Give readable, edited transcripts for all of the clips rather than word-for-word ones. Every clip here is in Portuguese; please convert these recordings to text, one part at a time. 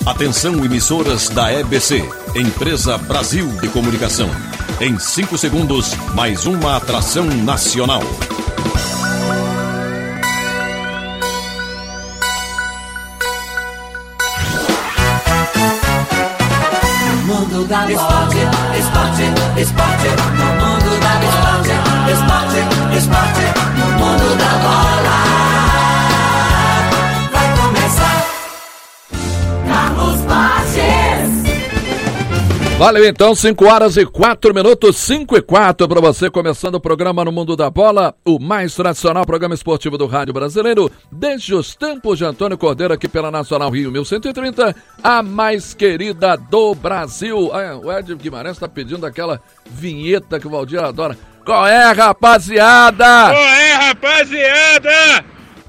Atenção, emissoras da EBC, Empresa Brasil de Comunicação. Em 5 segundos, mais uma atração nacional. No mundo da bola, esporte, no mundo da bola, esporte, no mundo da bola. Vai começar, Carlos Borges. Valeu então, 5h04, 5h04 para você, começando o programa No Mundo da Bola, o mais tradicional programa esportivo do rádio brasileiro, desde os tempos de Antônio Cordeiro, aqui pela Nacional Rio 1130, a mais querida do Brasil. O Ed Guimarães está pedindo aquela vinheta que o Valdir adora. Qual é, rapaziada? Qual é, rapaziada?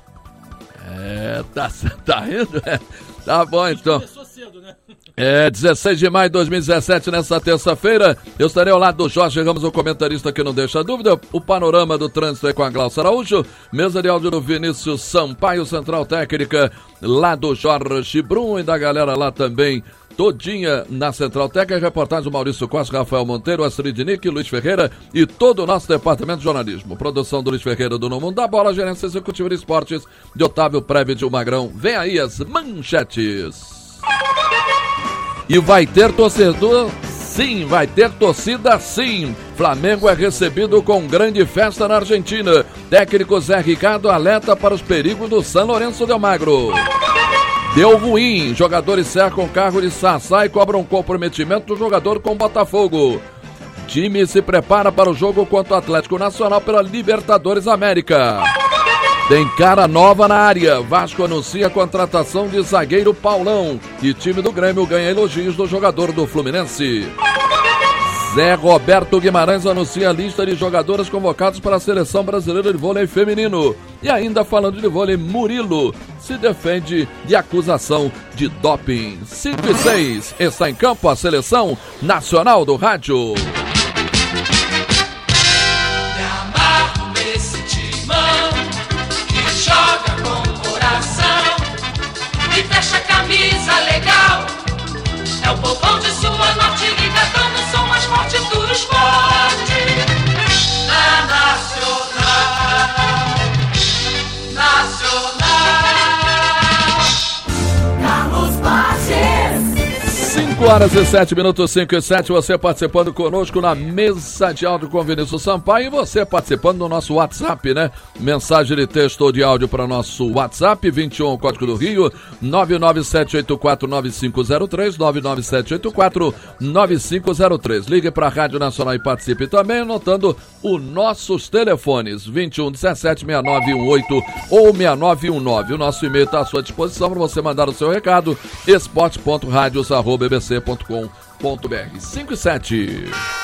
Tá rindo? Tá bom então. Começou cedo, né? 16 de maio de 2017, nessa terça-feira, eu estarei ao lado do Jorge Ramos, o comentarista que não deixa dúvida, o panorama do trânsito aí com a Glaucia Araújo, mesa de áudio do Vinícius Sampaio, central técnica lá do Jorge Brum e da galera lá também, todinha na central técnica, reportagem do Maurício Costa, Rafael Monteiro, Astrid Nick, Luiz Ferreira e todo o nosso departamento de jornalismo. Produção do Luiz Ferreira do No Mundo da Bola, gerência executiva de esportes de Otávio Preve de Magrão. Vem aí as manchetes. E vai ter torcedor? Sim, vai ter torcida sim. Flamengo é recebido com grande festa na Argentina. Técnico Zé Ricardo alerta para os perigos do São Lourenço de Almagro. Deu ruim, jogadores cercam o carro de Sassá e cobram comprometimento do jogador com Botafogo. Time se prepara para o jogo contra o Atlético Nacional pela Libertadores América. Tem cara nova na área. Vasco anuncia a contratação de zagueiro Paulão. E time do Grêmio ganha elogios do jogador do Fluminense. Zé Roberto Guimarães anuncia a lista de jogadoras convocadas para a Seleção Brasileira de Vôlei Feminino. E ainda falando de vôlei, Murilo se defende de acusação de doping. 5 e 6, está em campo a Seleção Nacional do Rádio. É o povão de sua norte ligadão no som mais forte do esporte. Na Nacional. Carlos Borges. 5h07, 5 e 7, você participando conosco na mesa de áudio com Vinícius Sampaio e você participando do nosso WhatsApp, né? Mensagem de texto ou de áudio para nosso WhatsApp, 21, Código do Rio, 997849503, 997849503. Ligue para a Rádio Nacional e participe também, anotando os nossos telefones, 21 17 6918 ou 6919. O nosso e-mail está à sua disposição para você mandar o seu recado, esportes.radios@bbc.com.br. 5 e 7.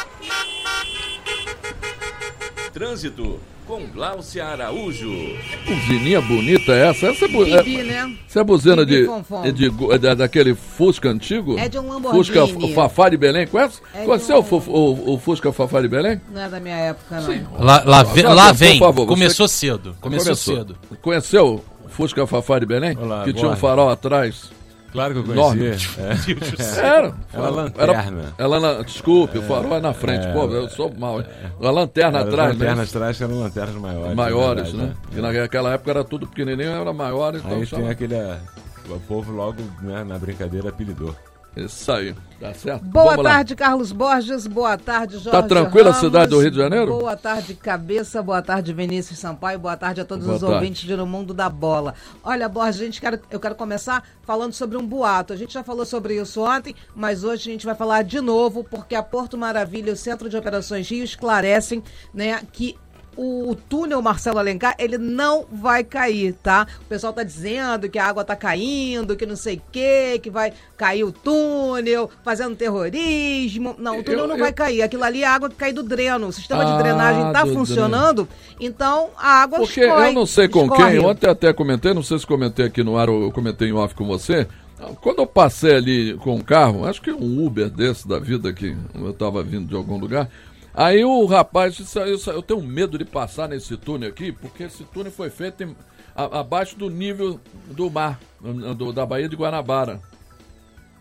Trânsito com Glaucia Araújo. Buzininha bonita essa. Bibi, né? Essa é a buzina daquele Fusca antigo? É de um Lamborghini. Fusca Fafá de Belém, conhece? Conhece o Fusca Fafá de Belém? Não é da minha época, não. Sim. Lá vem. Por favor, Começou cedo. Conheceu o Fusca Fafá de Belém? Olá, que tinha um farol atrás. Claro que eu conhecia. Era uma lanterna. Desculpe, o farol é na frente. Pô, eu sou mal. A lanterna atrás. As lanternas atrás eram lanternas maiores. Maiores, verdade, né? E naquela época era tudo pequenininho, era maior. Então aí tem aquele... O povo logo, né, na brincadeira, apelidou. Isso aí, tá certo? Boa tarde, Carlos Borges. Boa tarde, Jorge Tá tranquila Ramos. A cidade do Rio de Janeiro? Boa tarde, Cabeça. Boa tarde, Vinícius Sampaio. Boa tarde a todos os ouvintes de No Mundo da Bola. Olha, Borges, eu quero começar falando sobre um boato. A gente já falou sobre isso ontem, mas hoje a gente vai falar de novo, porque a Porto Maravilha e o Centro de Operações Rio esclarecem, né, que o túnel Marcelo Alencar, ele não vai cair, tá? O pessoal tá dizendo que a água tá caindo, que não sei o quê, que vai cair o túnel, fazendo terrorismo. Não, o túnel não vai cair. Aquilo ali é a água que cai do dreno. O sistema de drenagem tá funcionando, então a água escorre. Porque eu não sei com quem, ontem até comentei, não sei se comentei aqui no ar ou eu comentei em off com você. Quando eu passei ali com o carro, acho que um Uber desse da vida que eu tava vindo de algum lugar, aí o rapaz disse, eu tenho medo de passar nesse túnel aqui, porque esse túnel foi feito abaixo do nível do mar, da Baía de Guanabara.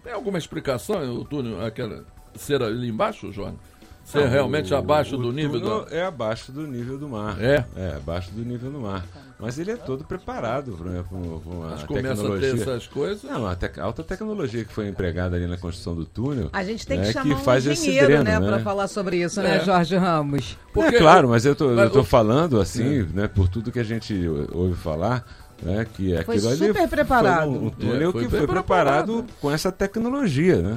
Tem alguma explicação, o túnel, aquela ser ali embaixo, João? Ser realmente abaixo do nível do... É abaixo do nível do mar. É, abaixo do nível do mar. Mas ele é todo preparado para uma mas começa tecnologia. a ter essas coisas. Não, a alta tecnologia que foi empregada ali na construção do túnel. A gente tem que né, chamar que faz um esse engenheiro, dreno, né, né? para falar sobre isso, né, Jorge Ramos? Porque claro, mas eu tô o- falando assim, né, por tudo que a gente ouve falar, né, que Foi aquilo ali super preparado. foi um túnel foi que bem foi preparado com essa tecnologia, né?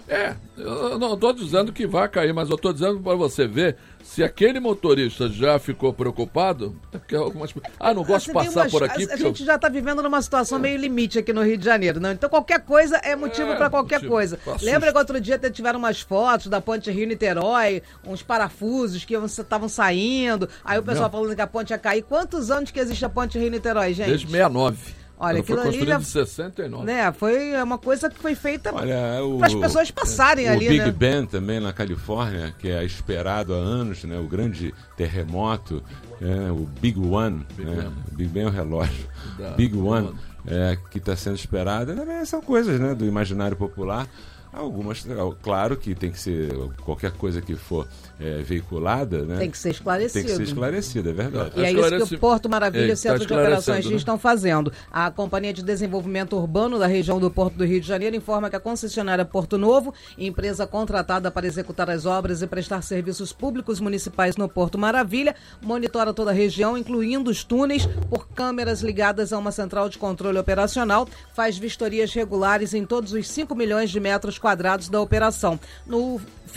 Eu não estou dizendo que vai cair, mas eu estou dizendo para você ver se aquele motorista já ficou preocupado. Porque algumas... não gosto de Assim, tem passar por aqui. A Porque gente já está vivendo numa situação meio limite aqui no Rio de Janeiro, não? Então qualquer coisa é motivo para qualquer motivo. coisa. Assusta. Lembra que outro dia tiveram umas fotos da ponte Rio-Niterói, uns parafusos que estavam saindo, aí o pessoal falando que a ponte ia cair. Quantos anos que existe a ponte Rio-Niterói, gente? Desde 69. Olha, Ela foi aquilo ali construída já- em 69. Né? Foi uma coisa que foi feita Olha, para as pessoas passarem ali, o Big né? Ben também na Califórnia, que é esperado há anos, né? O grande terremoto, o Big One, né? O Big Ben é o relógio, Da- Big do One, ano. que está sendo esperado, também são coisas, né? Do imaginário popular. Algumas, claro que tem que ser, qualquer coisa que for veiculada, né? Tem que ser esclarecido. Tem que ser esclarecida, é verdade. E é isso que o Porto Maravilha e o Centro de Operações esclarecendo, X estão fazendo. A Companhia de Desenvolvimento Urbano da região do Porto do Rio de Janeiro informa que a concessionária Porto Novo, empresa contratada para executar as obras e prestar serviços públicos municipais no Porto Maravilha, monitora toda a região, incluindo os túneis, por câmeras ligadas a uma central de controle operacional, faz vistorias regulares em todos os 5 milhões de metros quadrados da operação. No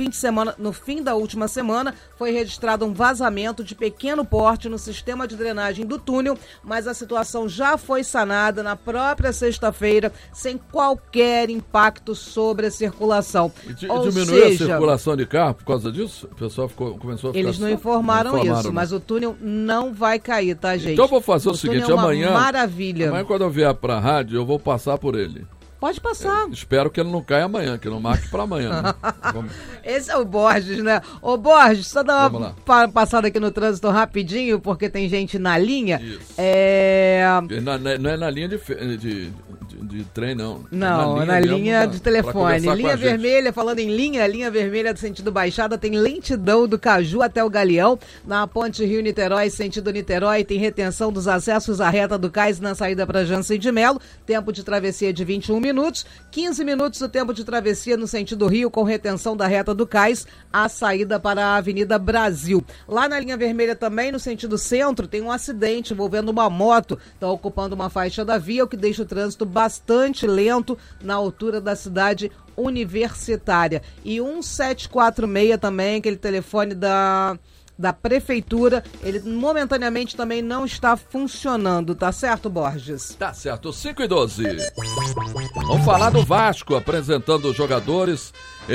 fim da última semana, foi registrado um vazamento de pequeno porte no sistema de drenagem do túnel, mas a situação já foi sanada na própria sexta-feira, sem qualquer impacto sobre a circulação. E Ou diminuiu a seja, circulação de carro por causa disso? O pessoal começou a ficar... eles não informaram isso, né? mas o túnel não vai cair, tá, gente? Então eu vou fazer o seguinte, túnel é uma amanhã... maravilha. Amanhã quando eu vier pra rádio, eu vou passar por ele. Pode passar. Espero que ele não caia amanhã, que ele não marque pra amanhã. Né? Vamos... Esse é o Borges, né? Ô, Borges, só dá Vamos uma passada aqui no trânsito rapidinho, porque tem gente na linha. Isso. Não é na linha de trem, não. Não, é na mesmo linha de pra telefone. conversar com a Linha gente. vermelha, falando em linha vermelha do sentido Baixada, tem lentidão do Caju até o Galeão. Na ponte Rio-Niterói, sentido Niterói, tem retenção dos acessos à reta do Cais na saída para Jansen de Melo. Tempo de travessia de 21 minutos. 15 minutos o tempo de travessia no sentido Rio, com retenção da reta do Cais, a saída para a Avenida Brasil. Lá na linha vermelha também, no sentido centro, tem um acidente envolvendo uma moto. Está ocupando uma faixa da via, o que deixa o trânsito bastante lento na altura da cidade universitária. E 1746 também, aquele telefone da prefeitura, ele momentaneamente também não está funcionando, tá certo, Borges? Tá certo, 5:12. Vamos falar do Vasco, apresentando os jogadores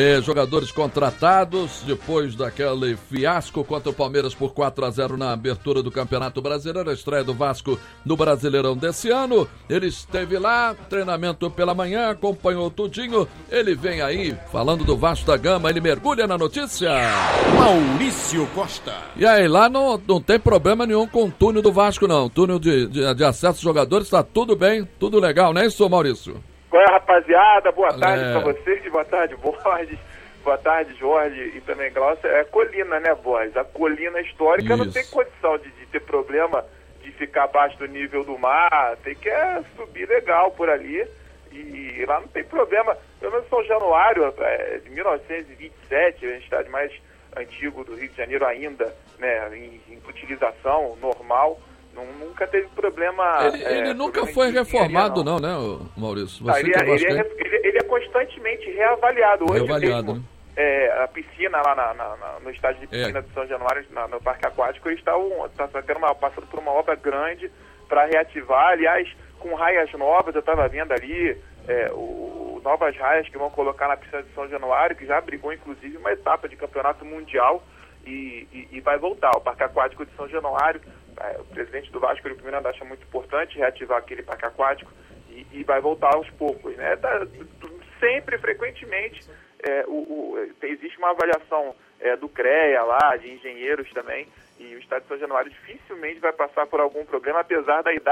contratados, depois daquele fiasco contra o Palmeiras por 4-0 na abertura do Campeonato Brasileiro, a estreia do Vasco no Brasileirão desse ano. Ele esteve lá, treinamento pela manhã, acompanhou tudinho, ele vem aí, falando do Vasco da Gama, ele mergulha na notícia. Maurício Costa. E aí, lá não tem problema nenhum com o túnel do Vasco, não. Túnel de acesso aos jogadores, tá tudo bem, tudo legal, não é isso, Maurício? Qual é, rapaziada? Boa tarde É. pra vocês, boa tarde, Borges, boa tarde, Jorge e também Glaucia. É colina, né, Borges? A colina histórica não Isso. tem condição de ter problema de ficar abaixo do nível do mar, tem que subir legal por ali e lá não tem problema. Pelo menos São Januário, de 1927, a estádio mais antigo do Rio de Janeiro ainda, né, em utilização normal. Nunca teve problema. Ele nunca problema foi de engenharia, reformado, não, né, Maurício? Você ele, que é é, ele, vascaíno. ele é constantemente reavaliado. Hoje Reavaliado, mesmo, a piscina lá no estádio de piscina de São Januário, no Parque Aquático, eles está passando por uma obra grande para reativar. Aliás, com raias novas, eu estava vendo ali novas raias que vão colocar na piscina de São Januário, que já brigou inclusive uma etapa de campeonato mundial e vai voltar. O Parque Aquático de São Januário, o presidente do Vasco, Eurico Miranda, acha muito importante reativar aquele parque aquático e vai voltar aos poucos, né? Sempre, frequentemente, existe uma avaliação do CREA lá, de engenheiros também, e o estádio de São Januário dificilmente vai passar por algum problema, apesar da idade.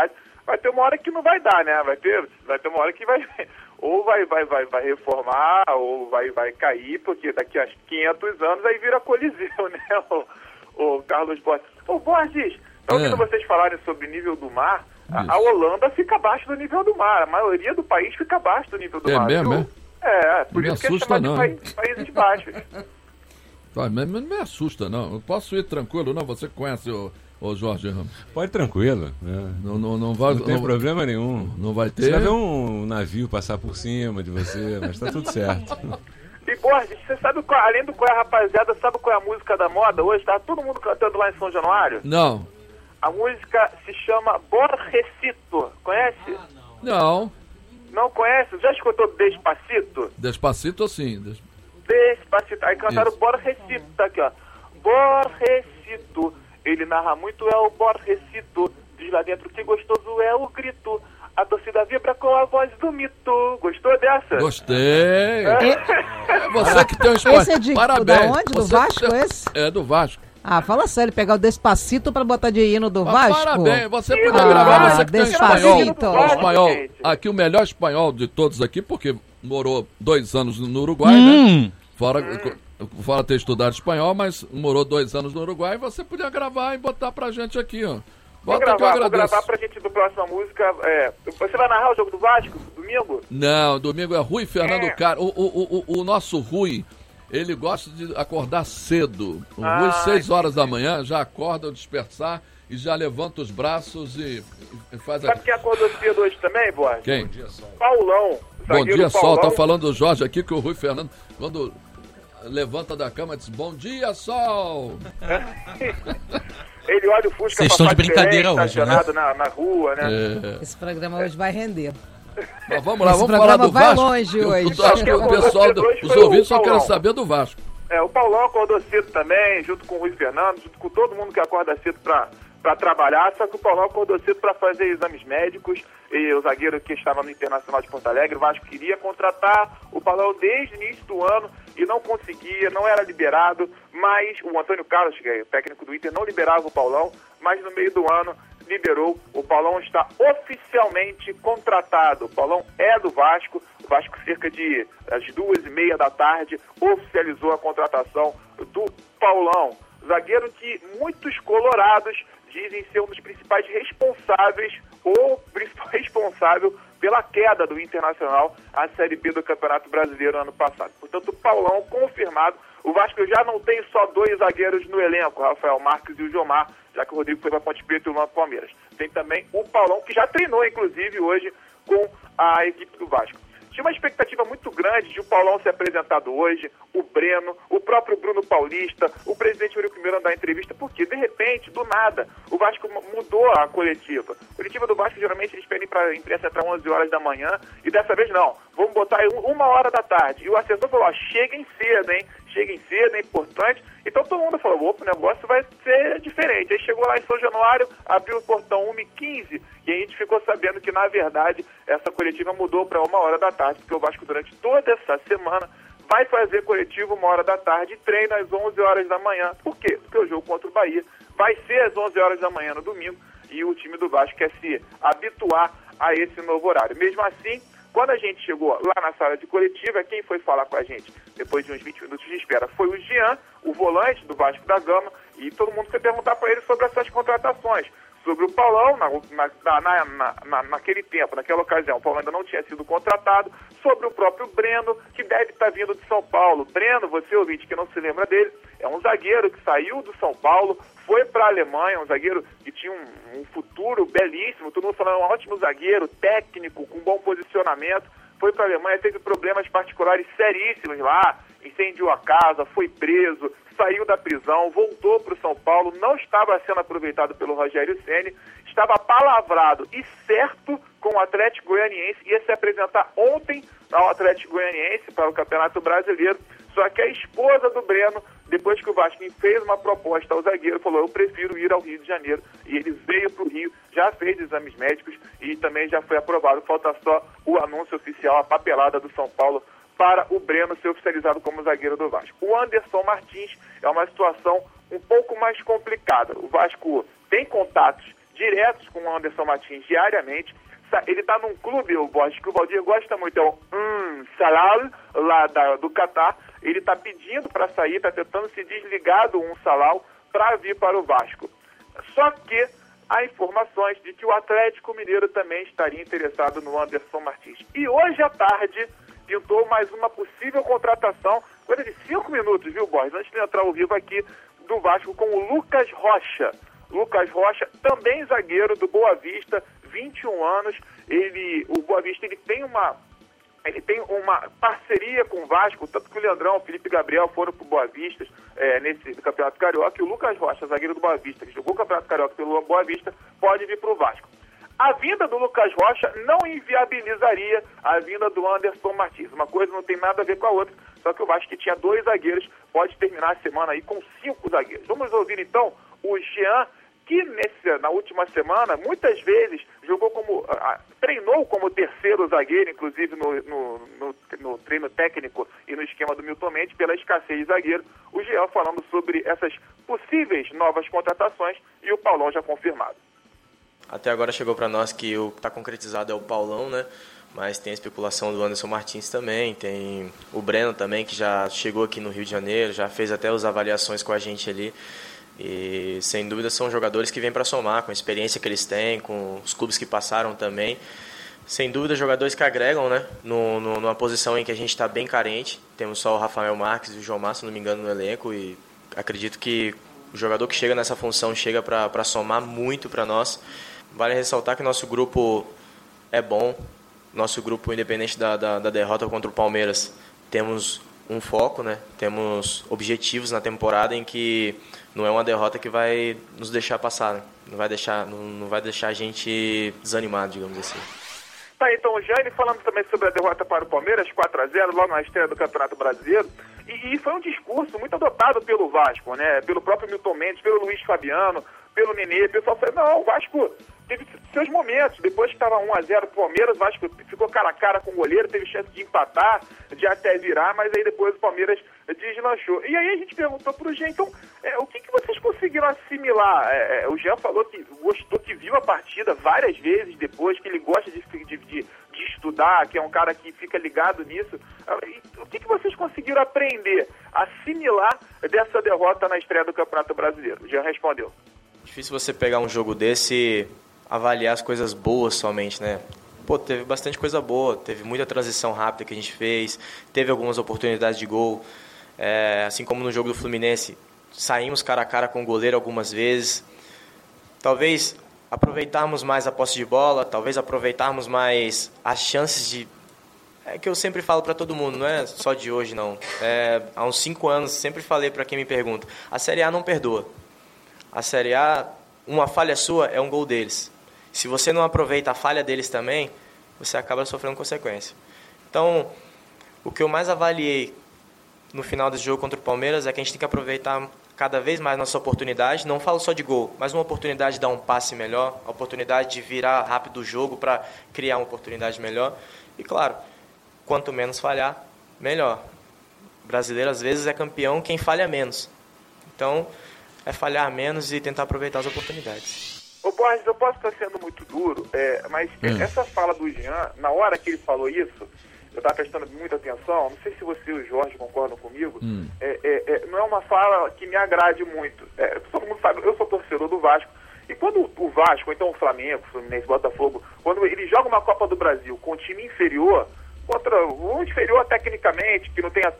vai ter uma hora que não vai dar, né? Vai ter uma hora que vai ou vai reformar ou vai cair, porque daqui a 500 anos aí vira Coliseu, né? O Carlos Borges. Ô, Borges, tá ouvindo vocês falarem sobre nível do mar? A Holanda fica abaixo do nível do mar. A maioria do país fica abaixo do nível do mar. É mesmo, por isso que é chamado de Países Baixos. Mas não me assusta, não. Eu posso ir tranquilo, não? Você conhece o Jorge Ramos? Pode tranquilo. Né? Não tem problema nenhum. Não vai ter. Você vai ver um navio passar por cima de você, mas tá tudo certo. E Borges, você sabe além do qual é a rapaziada, sabe qual é a música da moda hoje? Tá todo mundo cantando lá em São Januário? Não. A música se chama Borrecito. Conhece? Não. Não conhece? Já escutou Despacito? Despacito, sim. Despacito. Aí cantaram Borrecito, tá aqui, ó. Borrecito. Ele narra muito, é o Borrecito. Diz lá dentro que gostoso é o grito. A torcida vibra com a voz do mito. Gostou dessa? Gostei. Você que tem um espanhol. Esse é de Parabéns. Da onde? Do Vasco, esse? É do Vasco. Ah, fala sério, pegar o Despacito pra botar de hino do Vasco? Parabéns, você podia gravar, você que tem Despacito. espanhol. Aqui o melhor espanhol de todos aqui, porque morou 2 anos no Uruguai, né? Fora ter estudado espanhol, mas morou 2 anos no Uruguai, e você podia gravar e botar pra gente aqui, ó. Vou gravar pra gente do próxima música. Você vai narrar o jogo do Vasco, domingo? Não, domingo é Rui Fernando Caro. O nosso Rui, ele gosta de acordar cedo. O Rui, 6 horas da manhã, já acorda, dispersar e já levanta os braços e faz... Sabe quem acordou cedo hoje também, Borges? Quem? Bom dia, Sol. Paulão. Bom dia, Sol. Paulão. Tá falando do Jorge aqui, que o Rui Fernando, quando levanta da cama, diz: bom dia, Sol. Ele olha o Fusca. Vocês estão de brincadeira hoje, né? na rua, né? Esse programa hoje vai render. Mas vamos lá, Esse vamos falar do vai Vasco. longe hoje. Eu acho que o pessoal, os ouvintes só querem saber do Vasco. O Paulão acordou cedo também, junto com o Rui Fernando, junto com todo mundo que acorda cedo para trabalhar, só que o Paulão acordou cedo para fazer exames médicos, e o zagueiro que estava no Internacional de Porto Alegre, o Vasco queria contratar o Paulão desde o início do ano e não conseguia, não era liberado, mas o Antônio Carlos, que é o técnico do Inter, não liberava o Paulão, mas no meio do ano liberou. O Paulão está oficialmente contratado. O Paulão é do Vasco. O Vasco, cerca de às 2h30 da tarde, oficializou a contratação do Paulão. Zagueiro que muitos colorados dizem ser um dos principais responsáveis, ou principal responsável pela queda do Internacional à Série B do Campeonato Brasileiro ano passado. Portanto, o Paulão confirmado. O Vasco já não tem só 2 zagueiros no elenco, Rafael Marques e o Jomar, já que o Rodrigo foi para Ponte Preta e o Luan Palmeiras. Tem também o Paulão, que já treinou, inclusive, hoje com a equipe do Vasco. Tinha uma expectativa muito grande de o Paulão ser apresentado hoje, o Breno, o próprio Bruno Paulista, o presidente Eurico Miranda dar entrevista, porque, de repente, do nada, o Vasco mudou a coletiva. A coletiva do Vasco, geralmente, eles pedem para a imprensa entrar 11 horas da manhã, e dessa vez não, vamos botar aí 1h da tarde. E o assessor falou, cheguem cedo, hein? Cheguem cedo, é importante. Então todo mundo falou, opa, o negócio vai ser diferente. Aí chegou lá em São Januário, abriu o portão 1h15, e a gente ficou sabendo que, na verdade, essa coletiva mudou para 1h da tarde, porque o Vasco, durante toda essa semana, vai fazer coletivo 1h da tarde e treino às 11 horas da manhã. Por quê? Porque o jogo contra o Bahia vai ser às 11 horas da manhã no domingo, e o time do Vasco quer se habituar a esse novo horário. Mesmo assim, quando a gente chegou lá na sala de coletiva, quem foi falar com a gente depois de uns 20 minutos de espera foi o Jean, o volante do Vasco da Gama, e todo mundo foi perguntar para ele sobre essas contratações. Sobre o Paulão, naquele tempo, naquela ocasião, o Paulão ainda não tinha sido contratado. Sobre o próprio Breno, que deve estar vindo de São Paulo. Breno, você ouvinte que não se lembra dele, é um zagueiro que saiu do São Paulo, foi para a Alemanha, um zagueiro que tinha um futuro belíssimo, todo mundo falando, um ótimo zagueiro, técnico, com bom posicionamento. Foi para a Alemanha, teve problemas particulares seríssimos lá, incendiou a casa, foi preso, saiu da prisão, voltou para o São Paulo, não estava sendo aproveitado pelo Rogério Ceni, estava palavrado e certo com o Atlético Goianiense, ia se apresentar ontem ao Atlético Goianiense para o Campeonato Brasileiro, só que a esposa do Breno, depois que o Vasco fez uma proposta ao zagueiro, falou, eu prefiro ir ao Rio de Janeiro, e ele veio para o Rio, já fez exames médicos e também já foi aprovado, falta só o anúncio oficial, a papelada do São Paulo, para o Breno ser oficializado como zagueiro do Vasco. O Anderson Martins é uma situação um pouco mais complicada. O Vasco tem contatos diretos com o Anderson Martins diariamente. Ele está num clube, o Borges, que o Valdir gosta muito, é o Salal, lá do Catar. Ele está pedindo para sair, está tentando se desligar do Salal para vir para o Vasco. Só que há informações de que o Atlético Mineiro também estaria interessado no Anderson Martins. E hoje à tarde pintou mais uma possível contratação, coisa de 5 minutos, viu, Borges? Antes de entrar ao vivo aqui, do Vasco, com o Lucas Rocha. Lucas Rocha, também zagueiro do Boa Vista, 21 anos. O Boa Vista ele tem uma parceria com o Vasco, tanto que o Leandrão, o Felipe Gabriel foram pro Boa Vista nesse Campeonato Carioca, e o Lucas Rocha, zagueiro do Boa Vista, que jogou o Campeonato Carioca pelo Boa Vista, pode vir pro Vasco. A vinda do Lucas Rocha não inviabilizaria a vinda do Anderson Martins. Uma coisa não tem nada a ver com a outra, só que o Vasco, que tinha 2 zagueiros, pode terminar a semana aí com 5 zagueiros. Vamos ouvir então o Jean, que na última semana, muitas vezes, treinou como terceiro zagueiro, inclusive no treino técnico e no esquema do Milton Mendes, pela escassez de zagueiro. O Jean falando sobre essas possíveis novas contratações, e o Paulão já confirmado. Até agora chegou para nós que o que está concretizado é o Paulão, né? Mas tem a especulação do Anderson Martins também, tem o Breno também, que já chegou aqui no Rio de Janeiro, já fez até as avaliações com a gente ali. E sem dúvida são jogadores que vêm para somar, com a experiência que eles têm, com os clubes que passaram também. Sem dúvida jogadores que agregam, né? Numa posição em que a gente está bem carente. Temos só o Rafael Marques e o João Márcio, se não me engano, no elenco, e acredito que o jogador que chega nessa função chega para somar muito para nós. Vale ressaltar que nosso grupo é bom. Nosso grupo, independente da derrota contra o Palmeiras, temos um foco, né? Temos objetivos na temporada em que não é uma derrota que vai nos deixar passar, né? Não vai deixar a gente desanimado, digamos assim. Tá, então o Jane falando também sobre a derrota para o Palmeiras, 4-0, logo na estreia do Campeonato Brasileiro, e foi um discurso muito adotado pelo Vasco, né? Pelo próprio Milton Mendes, pelo Luiz Fabiano, pelo Nenê. O pessoal falou, não, o Vasco teve seus momentos, depois que estava 1-0 o Palmeiras, o Vasco ficou cara a cara com o goleiro, teve chance de empatar, de até virar, mas aí depois o Palmeiras deslanchou. E aí a gente perguntou pro Jean, então, o que vocês conseguiram assimilar? O Jean falou que gostou, que viu a partida várias vezes depois, que ele gosta de estudar, que é um cara que fica ligado nisso. O que vocês conseguiram aprender, assimilar dessa derrota na estreia do Campeonato Brasileiro? O Jean respondeu. Difícil você pegar um jogo desse e avaliar as coisas boas somente, né? Pô, teve bastante coisa boa, teve muita transição rápida que a gente fez, teve algumas oportunidades de gol, assim como no jogo do Fluminense, saímos cara a cara com o goleiro algumas vezes. Talvez aproveitarmos mais a posse de bola, talvez aproveitarmos mais as chances de... É que eu sempre falo para todo mundo, não é só de hoje não. Há uns 5 anos, sempre falei para quem me pergunta, a Série A não perdoa. A Série A, uma falha sua é um gol deles. Se você não aproveita a falha deles também, você acaba sofrendo consequência. Então, o que eu mais avaliei no final desse jogo contra o Palmeiras é que a gente tem que aproveitar cada vez mais nossa oportunidade. Não falo só de gol, mas uma oportunidade de dar um passe melhor, a oportunidade de virar rápido o jogo para criar uma oportunidade melhor. E, claro, quanto menos falhar, melhor. O brasileiro, às vezes, é campeão quem falha menos. Então, é falhar menos e tentar aproveitar as oportunidades. Ô Borges, eu posso estar sendo muito duro, mas essa fala do Jean, na hora que ele falou isso, eu estava prestando muita atenção, não sei se você e o Jorge concordam comigo, não é uma fala que me agrade muito. Todo mundo sabe, eu sou torcedor do Vasco, e quando o Vasco, ou então o Flamengo, o Fluminense, o Botafogo, quando ele joga uma Copa do Brasil com um time inferior, contra um inferior tecnicamente, que não tenha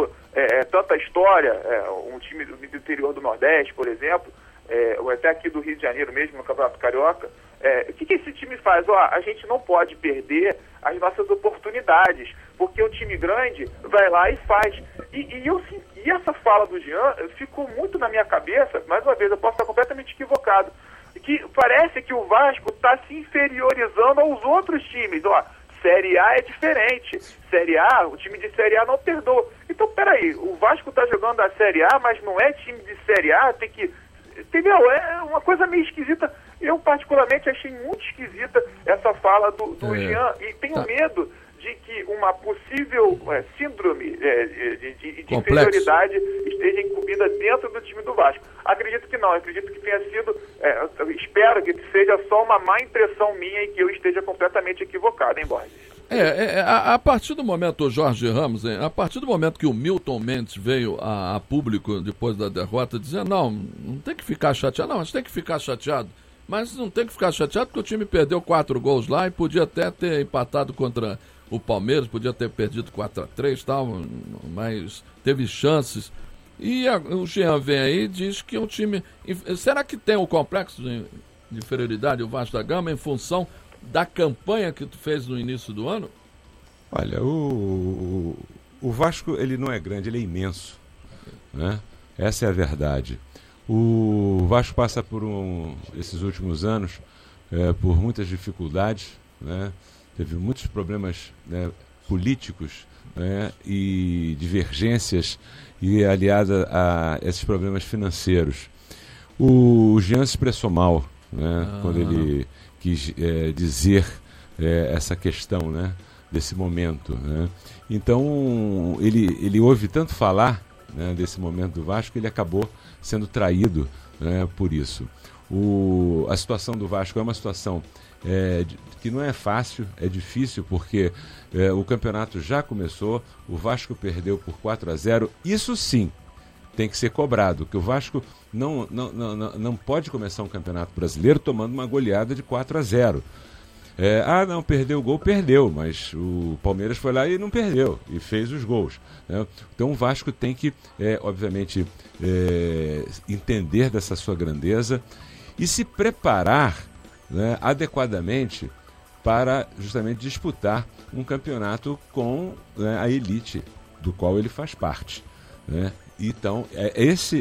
tanta história, um time do interior do Nordeste, por exemplo, ou até aqui do Rio de Janeiro mesmo, no Campeonato Carioca, o que esse time faz? A gente não pode perder as nossas oportunidades, porque o time grande vai lá e faz. E essa fala do Jean ficou muito na minha cabeça, mais uma vez, eu posso estar completamente equivocado, que parece que o Vasco está se inferiorizando aos outros times. Série A é diferente. Série A, o time de Série A não perdoa. Então, peraí, o Vasco está jogando a Série A, mas não é time de Série A, tem que... Entendeu? É uma coisa meio esquisita. Eu, particularmente, achei muito esquisita essa fala do Jean. E tenho medo de que uma possível síndrome de inferioridade esteja incumbida dentro do time do Vasco. Acredito que não, acredito que tenha sido, espero que seja só uma má impressão minha e que eu esteja completamente equivocado, hein, Borges? A partir do momento, Jorge Ramos, a partir do momento que o Milton Mendes veio a público depois da derrota, dizendo, não tem que ficar chateado, a gente tem que ficar chateado, mas não tem que ficar chateado porque o time perdeu 4 gols lá e podia até ter empatado contra o Palmeiras, podia ter perdido 4-3 e tal, mas teve chances. E o Jean vem aí e diz que o time... Será que tem o complexo de inferioridade, o Vasco da Gama, em função da campanha que tu fez no início do ano? Olha, o Vasco, ele não é grande, ele é imenso, né? Essa é a verdade. O Vasco passa por esses últimos anos por muitas dificuldades, né? Teve muitos problemas, né, políticos, né, e divergências, e aliada a esses problemas financeiros. O Jean se expressou mal, né, quando ele quis dizer essa questão, né, desse momento, né? Então ele ouve tanto falar, né, desse momento do Vasco que ele acabou sendo traído, né, por isso. A situação do Vasco é uma situação que não é fácil, é difícil, porque o campeonato já começou, o Vasco perdeu por 4-0, isso sim tem que ser cobrado, que o Vasco não pode começar um campeonato brasileiro tomando uma goleada de 4-0. Não, perdeu o gol, perdeu, mas o Palmeiras foi lá e não perdeu, e fez os gols, né? Então o Vasco tem que, obviamente, entender dessa sua grandeza e se preparar, né, adequadamente para justamente disputar um campeonato com, né, a elite do qual ele faz parte, né? Então, esse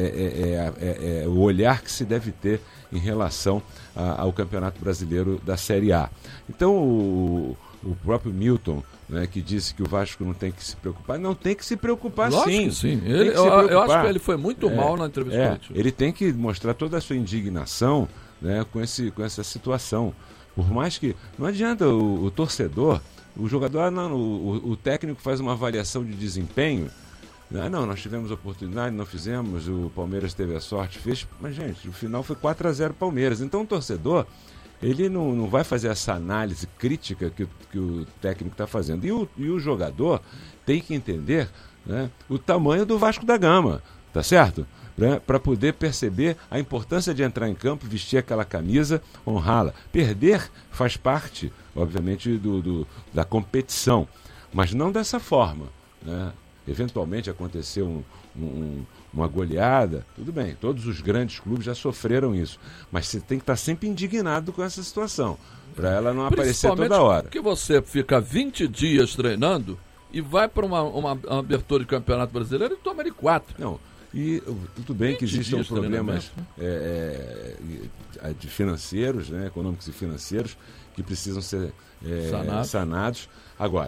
é o olhar que se deve ter em relação ao Campeonato Brasileiro da Série A. Então, o próprio Milton, né, que disse que o Vasco não tem que se preocupar, não tem que se preocupar. Lógico, sim. Eu acho que ele foi muito mal na entrevista coletiva. Ele tem que mostrar toda a sua indignação, né, com essa situação. Por mais que... Não adianta o torcedor, o jogador, o técnico faz uma avaliação de desempenho. Nós tivemos oportunidade, não fizemos, o Palmeiras teve a sorte, fez, mas, gente, o final foi 4-0 Palmeiras. Então o torcedor, ele não vai fazer essa análise crítica que o técnico está fazendo. E o jogador tem que entender, né, o tamanho do Vasco da Gama, tá certo? Para poder perceber a importância de entrar em campo, vestir aquela camisa, honrá-la. Perder faz parte, obviamente, da competição, mas não dessa forma, né? Eventualmente aconteceu uma goleada, tudo bem, todos os grandes clubes já sofreram isso, mas você tem que estar sempre indignado com essa situação, para ela não aparecer toda hora. Porque você fica 20 dias treinando e vai para uma abertura de campeonato brasileiro e toma de 4. Não, e tudo bem que existem problemas de financeiros, né, econômicos e financeiros, que precisam ser sanados. Agora,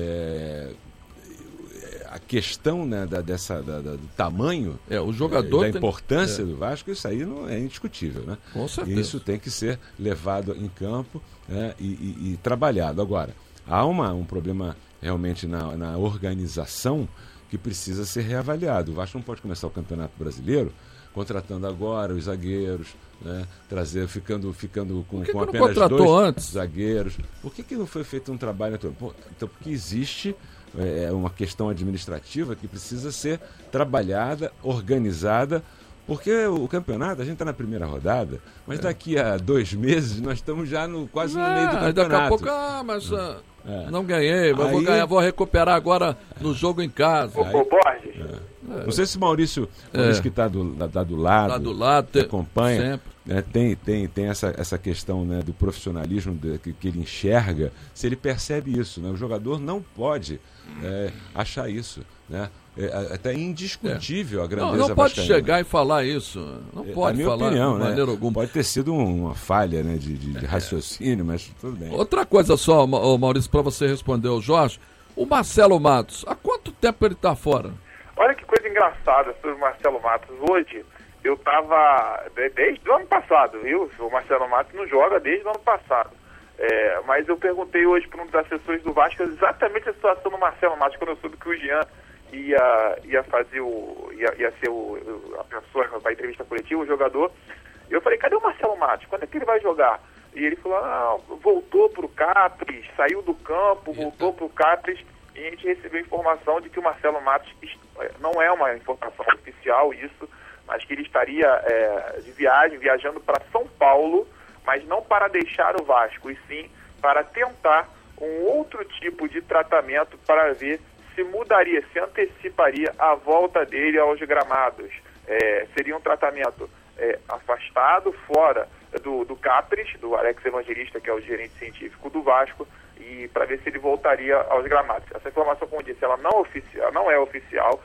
a questão, né, do tamanho, o jogador da importância do Vasco, isso aí não é indiscutível, né? Com certeza. Isso tem que ser levado em campo, né, e trabalhado. Agora, há um problema realmente na organização que precisa ser reavaliado. O Vasco não pode começar o Campeonato Brasileiro contratando agora os zagueiros, né, ficando com apenas 2 zagueiros. Por que não foi feito um trabalho? Então, porque existe uma questão administrativa que precisa ser trabalhada, organizada, porque o campeonato, a gente está na primeira rodada, mas daqui a 2 meses nós estamos já quase no meio do campeonato. Daqui a pouco, não ganhei, mas vou recuperar agora no jogo em casa. Ô, Borges. Não sei se o Maurício que está do lado, acompanha, né, tem essa questão, né, do profissionalismo que ele enxerga, se ele percebe isso, né? O jogador não pode achar isso, né? Até indiscutível a grandeza não pode vascaína. Chegar e falar isso. Não pode falar opinião, de maneira alguma. Pode ter sido uma falha, né, de raciocínio, mas tudo bem. Outra coisa só, Maurício, para você responder ao Jorge, o Marcelo Matos, há quanto tempo ele está fora? Olha que coisa engraçada sobre o Marcelo Matos. Hoje, eu estava desde o ano passado, viu? O Marcelo Matos não joga desde o ano passado. Mas eu perguntei hoje para um dos assessores do Vasco exatamente a situação do Marcelo Matos, quando eu soube que o Jean ia fazer ia ser a pessoa para a entrevista coletiva, o jogador. E eu falei, cadê o Marcelo Matos? Quando é que ele vai jogar? E ele falou, voltou para o Capris, saiu do campo, voltou para o Capris, e a gente recebeu informação de que o Marcelo Matos, não é uma informação oficial isso, mas que ele estaria viajando para São Paulo, mas não para deixar o Vasco, e sim para tentar um outro tipo de tratamento para ver se mudaria, se anteciparia a volta dele aos gramados. Seria um tratamento afastado, fora do Capris, do Alex Evangelista, que é o gerente científico do Vasco, e para ver se ele voltaria aos gramados. Essa informação, como eu disse, ela não é oficial,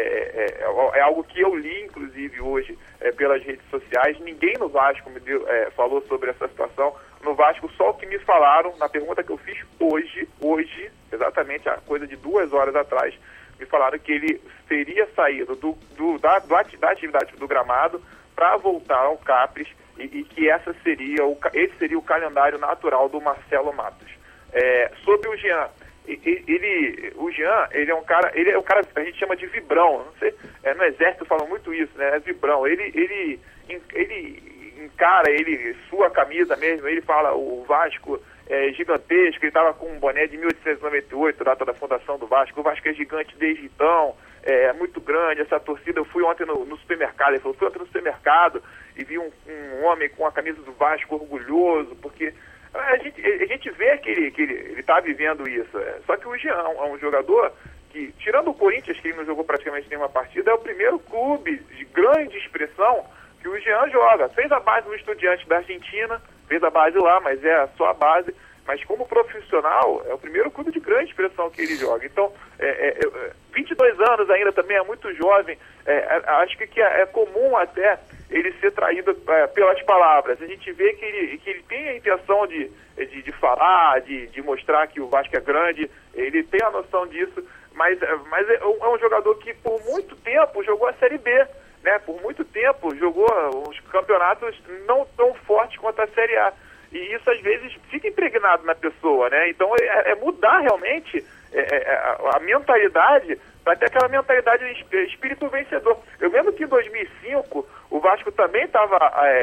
é algo que eu li, inclusive, hoje pelas redes sociais. Ninguém no Vasco falou sobre essa situação. No Vasco, só o que me falaram, na pergunta que eu fiz hoje, exatamente a coisa de 2 horas atrás, me falaram que ele teria saído da atividade do gramado para voltar ao Capris, e que esse seria o calendário natural do Marcelo Matos. Sobre o Jean, o Jean, ele é um cara, a gente chama de vibrão, não sei, no Exército falam muito isso, né? É vibrão. Ele encara, ele sua a camisa mesmo, ele fala, o Vasco é gigantesco, ele estava com um boné de 1898, data da fundação do Vasco. O Vasco é gigante desde então, é muito grande, essa torcida. Eu fui ontem no supermercado, ele falou, fui ontem no supermercado e vi um homem com a camisa do Vasco orgulhoso, porque a gente vê que ele está vivendo isso. Só que o Jean é um jogador que, tirando o Corinthians, que ele não jogou praticamente nenhuma partida, é o primeiro clube de grande expressão que o Jean joga. Fez a base no Estudiantes da Argentina, fez a base lá, mas é só a base. Mas como profissional, é o primeiro clube de grande expressão que ele joga. Então, 22 anos ainda também, é muito jovem. Acho que é comum até ele ser traído pelas palavras. A gente vê que ele tem a intenção de falar, de mostrar que o Vasco é grande, ele tem a noção disso, mas é um jogador que por muito tempo jogou a Série B, né? Por muito tempo jogou os campeonatos não tão fortes quanto a Série A. E isso às vezes fica impregnado na pessoa, né? Então mudar realmente a mentalidade para ter aquela mentalidade espírito vencedor. Eu lembro que em 2005 o Vasco também estava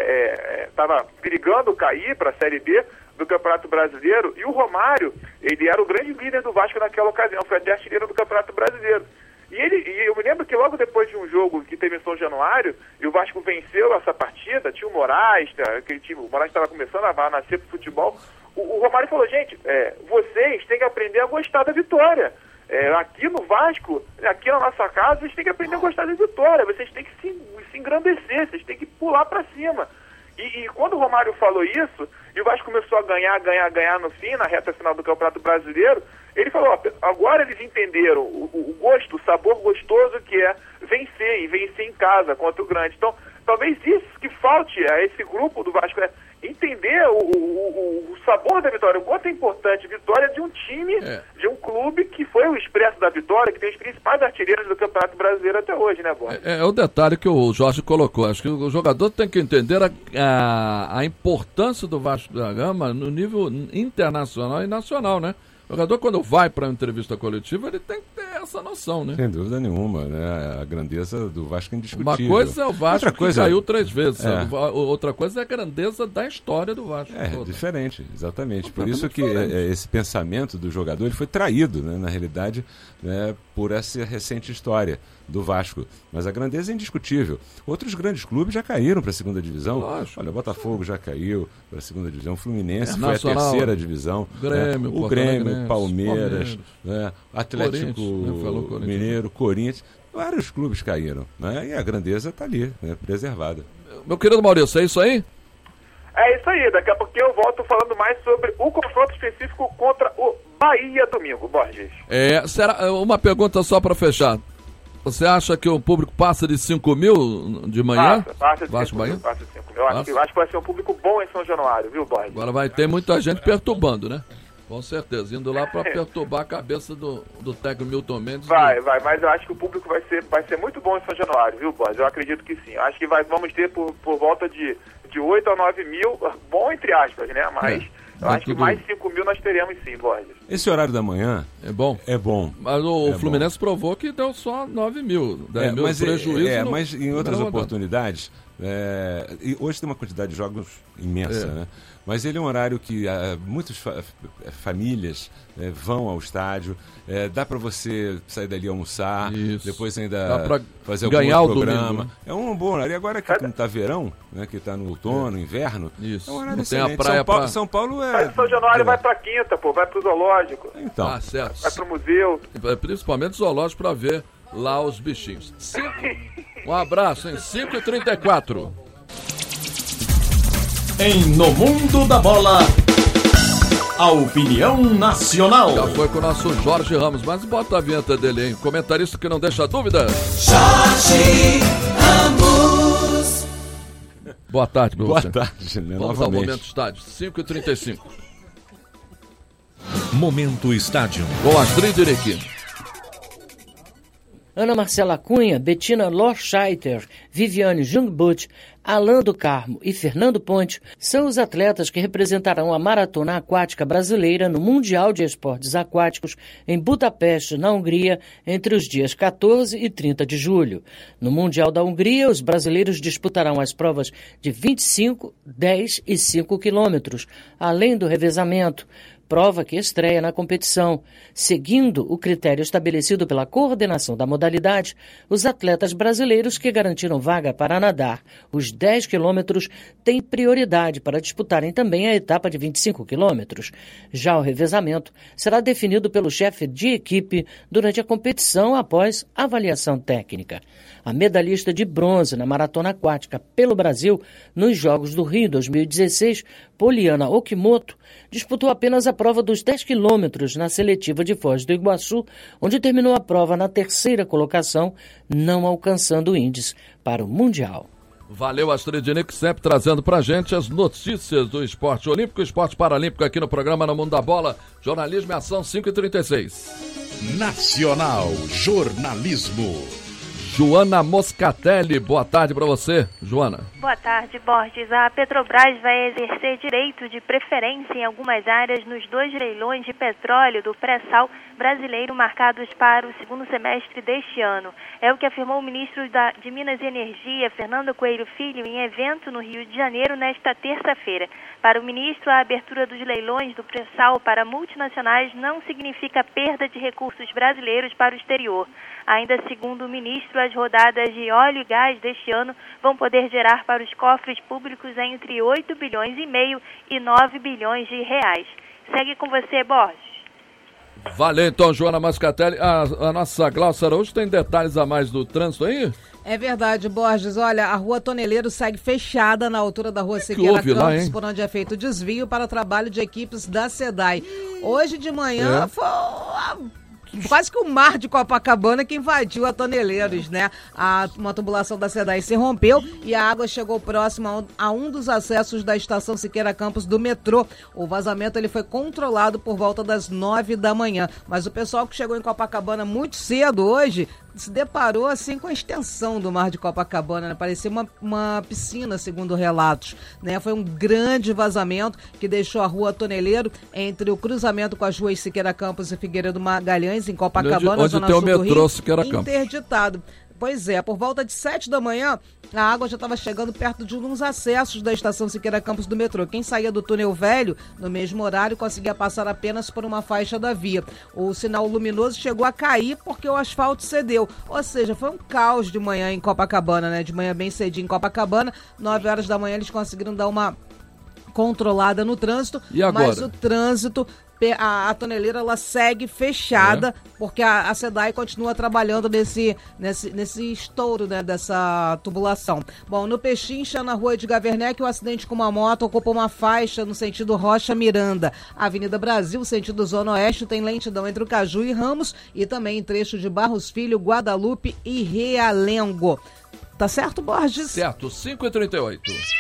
perigando cair para a Série B do Campeonato Brasileiro, e o Romário, ele era o grande líder do Vasco naquela ocasião, foi até artilheiro do Campeonato Brasileiro. E eu me lembro que logo depois de um jogo que teve em São Januário, e o Vasco venceu essa partida, tinha o Moraes, o Moraes estava começando a nascer pro futebol, o Romário falou, gente, vocês têm que aprender a gostar da vitória. Aqui no Vasco, aqui na nossa casa, vocês têm que aprender a gostar da vitória, vocês têm que se engrandecer, vocês têm que pular para cima. E quando o Romário falou isso, e o Vasco começou a ganhar no fim, na reta final do Campeonato Brasileiro, ele falou, agora eles entenderam o gosto, o sabor gostoso que é vencer, e vencer em casa contra o grande. Então, talvez isso que falte a esse grupo do Vasco, entender o sabor da vitória, o quanto é importante vitória de um time, de um clube que foi o expresso da vitória, que tem os principais artilheiros do Campeonato Brasileiro até hoje, né, Borges? É o detalhe que o Jorge colocou. Acho que o jogador tem que entender a importância do Vasco da Gama no nível internacional e nacional, né? O jogador, quando vai para uma entrevista coletiva, ele tem que ter essa noção, né? Sem dúvida nenhuma, né? A grandeza do Vasco é indiscutível. Uma coisa é o Vasco que caiu 3 vezes. Outra coisa é a grandeza da história do Vasco. Diferente, exatamente. Por isso que esse pensamento do jogador ele foi traído, né, na realidade, né, por essa recente história do Vasco. Mas a grandeza é indiscutível. Outros grandes clubes já caíram para a segunda divisão. Lógico. Olha, o Botafogo já caiu para a segunda divisão. O Fluminense foi Nacional, a terceira divisão. Grêmio, o Grêmio, Palmeiras, né, Atlético Mineiro, Corinthians. Vários clubes caíram, né? E a grandeza está ali, né, preservada. Meu querido Maurício, é isso aí? É isso aí. Daqui a pouquinho eu volto falando mais sobre o confronto específico contra o Bahia domingo, Borges. Será uma pergunta só para fechar. Você acha que o público passa de 5 mil de manhã? Passa de 5 mil. Eu acho que vai ser um público bom em São Januário, viu, Borges? Agora vai ter muita gente perturbando, né? Com certeza, indo lá para perturbar a cabeça do técnico Milton Mendes. Vai, mas eu acho que o público vai ser muito bom em São Januário, viu, Borges? Eu acredito que sim. Eu acho que vamos ter por volta de 8 a 9 mil, bom entre aspas, né? Mas Eu acho que mais 5 mil nós teremos sim, Borges. Esse horário da manhã é bom. É bom. Mas o Fluminense provou que deu só 9 mil. 10 mil mas prejuízo. Mas em outras oportunidades, e hoje tem uma quantidade de jogos imensa, né? Mas ele é um horário que muitas famílias vão ao estádio. Dá para você sair dali almoçar, depois ainda fazer algum programa. Domingo, né? É um bom horário. E agora que não está verão, né, que está no outono, inverno, é um horário excelente. Tem a praia São Paulo São Januário vai para Quinta, vai para o zoológico. Então. Certo. Vai para o museu. Principalmente o zoológico para ver lá os bichinhos. Um abraço, em 5h34. No Mundo da Bola, a opinião nacional. Já foi com o nosso Jorge Ramos, mas bota a vinheta dele, hein? Comentarista que não deixa dúvida. Jorge Ramos. Boa tarde, meu Boa tarde, né? Vamos ao Momento Estádio, 5h35. Momento Estádio. Com Astrid Iriqui. Ana Marcela Cunha, Bettina Lorscheiter, Viviane Jungbut, Alain do Carmo e Fernando Ponte são os atletas que representarão a maratona aquática brasileira no Mundial de Esportes Aquáticos em Budapeste, na Hungria, entre os dias 14 e 30 de julho. No Mundial da Hungria, os brasileiros disputarão as provas de 25, 10 e 5 quilômetros, além do revezamento, prova que estreia na competição. Seguindo o critério estabelecido pela coordenação da modalidade, os atletas brasileiros que garantiram vaga para nadar os 10 quilômetros têm prioridade para disputarem também a etapa de 25 quilômetros. Já o revezamento será definido pelo chefe de equipe durante a competição após avaliação técnica. A medalhista de bronze na maratona aquática pelo Brasil nos Jogos do Rio 2016, Poliana Okimoto, disputou apenas a prova dos 10 quilômetros na seletiva de Foz do Iguaçu, onde terminou a prova na terceira colocação, não alcançando o índice para o Mundial. Valeu, Astrid Nick, sempre trazendo pra gente as notícias do esporte olímpico e esporte paralímpico aqui no programa No Mundo da Bola. Jornalismo e Ação, 5h36. Nacional Jornalismo. Joana Moscatelli, boa tarde para você, Joana. Boa tarde, Borges. A Petrobras vai exercer direito de preferência em algumas áreas nos 2 leilões de petróleo do pré-sal brasileiro marcados para o segundo semestre deste ano. É o que afirmou o ministro de Minas e Energia, Fernando Coelho Filho, em evento no Rio de Janeiro nesta terça-feira. Para o ministro, a abertura dos leilões do pré-sal para multinacionais não significa perda de recursos brasileiros para o exterior. Ainda segundo o ministro, as rodadas de óleo e gás deste ano vão poder gerar para os cofres públicos entre 8 bilhões e meio e 9 bilhões de reais. Segue com você, Borges. Valeu, então, Joana Moscatelli. A nossa Glaucia Araújo tem detalhes a mais do trânsito aí? É verdade, Borges. Olha, a Rua Toneleiro segue fechada na altura da Rua Siqueira Campos, por onde é feito o desvio para trabalho de equipes da SEDAI. Hoje de manhã foi quase que o mar de Copacabana que invadiu a Toneleiros, né? Uma tubulação da SEDAI se rompeu e a água chegou próximo a um dos acessos da estação Siqueira Campos do metrô. O vazamento ele foi controlado por volta das 9 da manhã, mas o pessoal que chegou em Copacabana muito cedo hoje se deparou assim com a extensão do mar de Copacabana, né? Parecia uma piscina, segundo relatos, né? Foi um grande vazamento que deixou a Rua Toneleiro entre o cruzamento com as ruas Siqueira Campos e Figueiredo Magalhães, em Copacabana, onde zona tem sul o metrô do Rio, Siqueira Campos, interditado. Pois é, por volta de 7 da manhã, a água já estava chegando perto de uns acessos da estação Siqueira Campos do metrô. Quem saía do túnel velho, no mesmo horário, conseguia passar apenas por uma faixa da via. O sinal luminoso chegou a cair porque o asfalto cedeu. Ou seja, foi um caos de manhã em Copacabana, né? De manhã bem cedinho em Copacabana, 9 horas da manhã eles conseguiram dar uma controlada no trânsito. E agora? Mas o trânsito... A toneleira ela segue fechada, porque a SEDAI continua trabalhando nesse estouro, né, dessa tubulação. Bom, no Pechincha, na rua de Gavernec, o acidente com uma moto ocupou uma faixa no sentido Rocha Miranda. A Avenida Brasil, sentido Zona Oeste, tem lentidão entre o Caju e Ramos e também em trecho de Barros Filho, Guadalupe e Realengo. Tá certo, Borges? Certo, 5h38.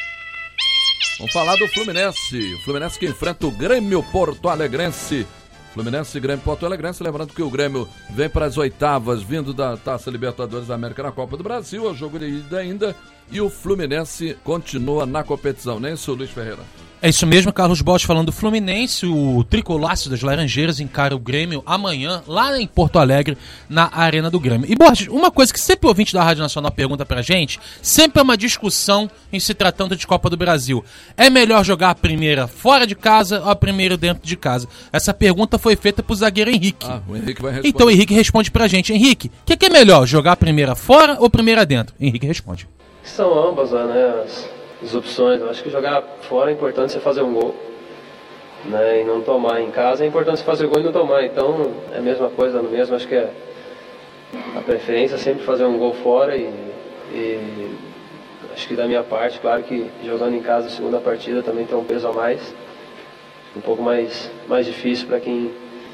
Vamos falar do Fluminense. O Fluminense que enfrenta o Grêmio Porto Alegrense. Fluminense e Grêmio Porto Alegrense. Lembrando que o Grêmio vem para as oitavas, vindo da Taça Libertadores da América na Copa do Brasil. É o jogo de ida ainda. E o Fluminense continua na competição, não é isso, Luiz Ferreira? É isso mesmo, Carlos Bosch falando do Fluminense. O Tricolaço das Laranjeiras encara o Grêmio amanhã, lá em Porto Alegre, na Arena do Grêmio. E, Borges, uma coisa que sempre o ouvinte da Rádio Nacional pergunta pra gente, sempre é uma discussão em se tratando de Copa do Brasil. É melhor jogar a primeira fora de casa ou a primeira dentro de casa? Essa pergunta foi feita pro zagueiro Henrique. O Henrique vai responder. Então o Henrique responde pra gente. Henrique, o que é melhor, jogar a primeira fora ou a primeira dentro? Henrique responde. São ambas, né, as opções. Eu acho que jogar fora é importante você fazer um gol, né, e não tomar. Em casa é importante você fazer gol e não tomar. Então é a mesma coisa no mesmo. Acho que a preferência é sempre fazer um gol fora e acho que da minha parte, claro que jogando em casa a segunda partida também tem um peso a mais, um pouco mais difícil para quem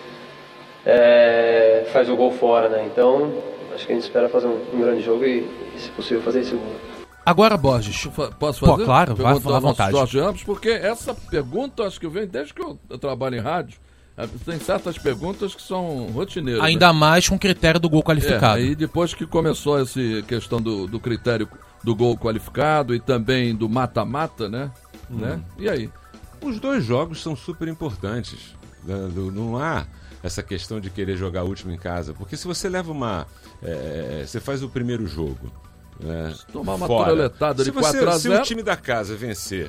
faz o gol fora, né? Então acho que a gente espera fazer um grande jogo e se possível fazer esse gol. Agora, Borges, posso fazer? Pô, claro, vai à vontade. Jorge Ramos, porque essa pergunta, acho que vem desde que eu trabalho em rádio, tem certas perguntas que são rotineiras. Ainda mais com o critério do gol qualificado. E depois que começou essa questão do critério do gol qualificado e também do mata-mata, né? E aí? Os dois jogos são super importantes. Não há essa questão de querer jogar último em casa, porque se você leva você faz o primeiro jogo, tomar uma toletada de 4-0. Se o time da casa vencer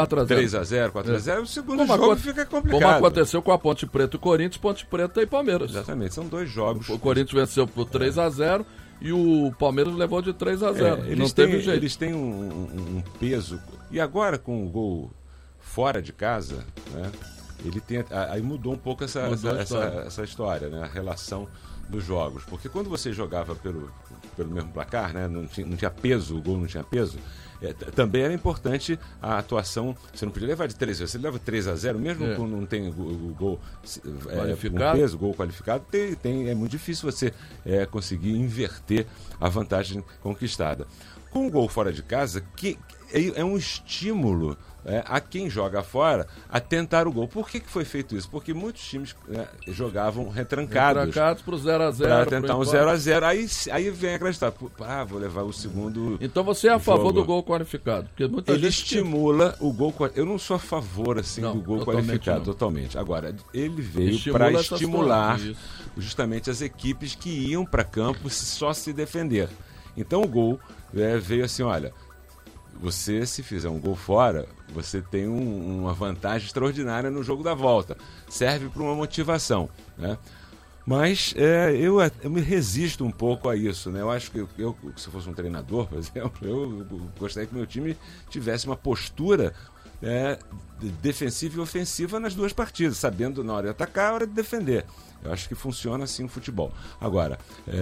3-0, 4-0, o segundo jogo fica complicado. Como aconteceu com a Ponte Preta e Corinthians, Ponte Preta e Palmeiras. Exatamente, são dois jogos. O Corinthians venceu por 3-0 e o Palmeiras levou de 3-0. Não teve jeito. Eles têm um peso. E agora com o gol fora de casa, né, ele tem, aí mudou um pouco essa história, né, a relação dos jogos. Porque quando você jogava pelo mesmo placar, né, não tinha peso, o gol não tinha peso, também era importante a atuação. Você não podia levar de 3-0, você leva 3-0, mesmo quando não tem o gol qualificado, peso, gol qualificado, é muito difícil você conseguir inverter a vantagem conquistada. Com o gol fora de casa, que é um estímulo a quem joga fora a tentar o gol. Por que foi feito isso? Porque muitos times jogavam retrancados pro 0-0. Para tentar um 0-0. Aí vem aquela história. Vou levar o segundo. Então você é a favor do gol qualificado? Porque muita ele estimula o gol. Eu não sou a favor do gol qualificado, totalmente. Agora, ele veio para estimular justamente as equipes que iam para campo só se defender. Então o gol veio assim, olha, você, se fizer um gol fora, você tem uma vantagem extraordinária no jogo da volta. Serve para uma motivação, né? Mas eu me resisto um pouco a isso, né? Eu acho que se fosse um treinador, por exemplo, eu gostaria que meu time tivesse uma postura defensiva e ofensiva nas duas partidas, sabendo na hora de atacar, na hora de defender. Eu acho que funciona assim o futebol. Agora,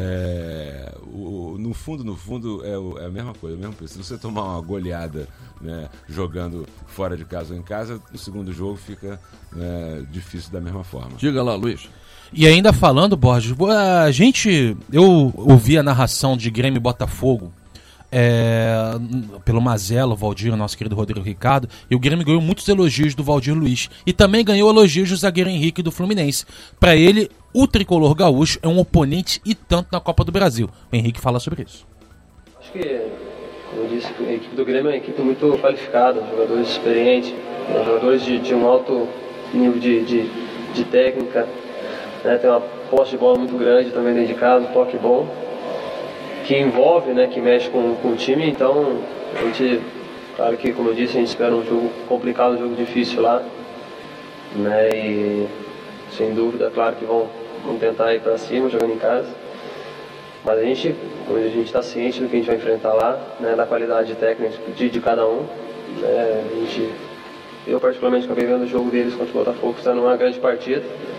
no fundo é a mesma coisa, o mesmo preço. Se você tomar uma goleada, né, jogando fora de casa ou em casa, o segundo jogo fica difícil da mesma forma. Diga lá, Luiz. E ainda falando, Borges, eu ouvi a narração de Grêmio e Botafogo pelo Mazella, o Valdir, o nosso querido Rodrigo Ricardo, e o Grêmio ganhou muitos elogios do Valdir Luiz e também ganhou elogios do zagueiro Henrique do Fluminense. Para ele, o tricolor gaúcho é um oponente e tanto na Copa do Brasil. O Henrique fala sobre isso. Acho que, como eu disse, a equipe do Grêmio é uma equipe muito qualificada, jogadores experientes, jogadores de um alto nível de técnica, né? Tem uma posse de bola muito grande também dentro de casa, um toque bom, que envolve, né, que mexe com o time. Então a gente, claro que, como eu disse, a gente espera um jogo complicado, um jogo difícil lá, né, e sem dúvida, claro que vão tentar ir para cima jogando em casa, mas a gente está ciente do que a gente vai enfrentar lá, né, da qualidade técnica de cada um, né, eu particularmente acabei vendo o jogo deles contra o Botafogo, está numa grande partida.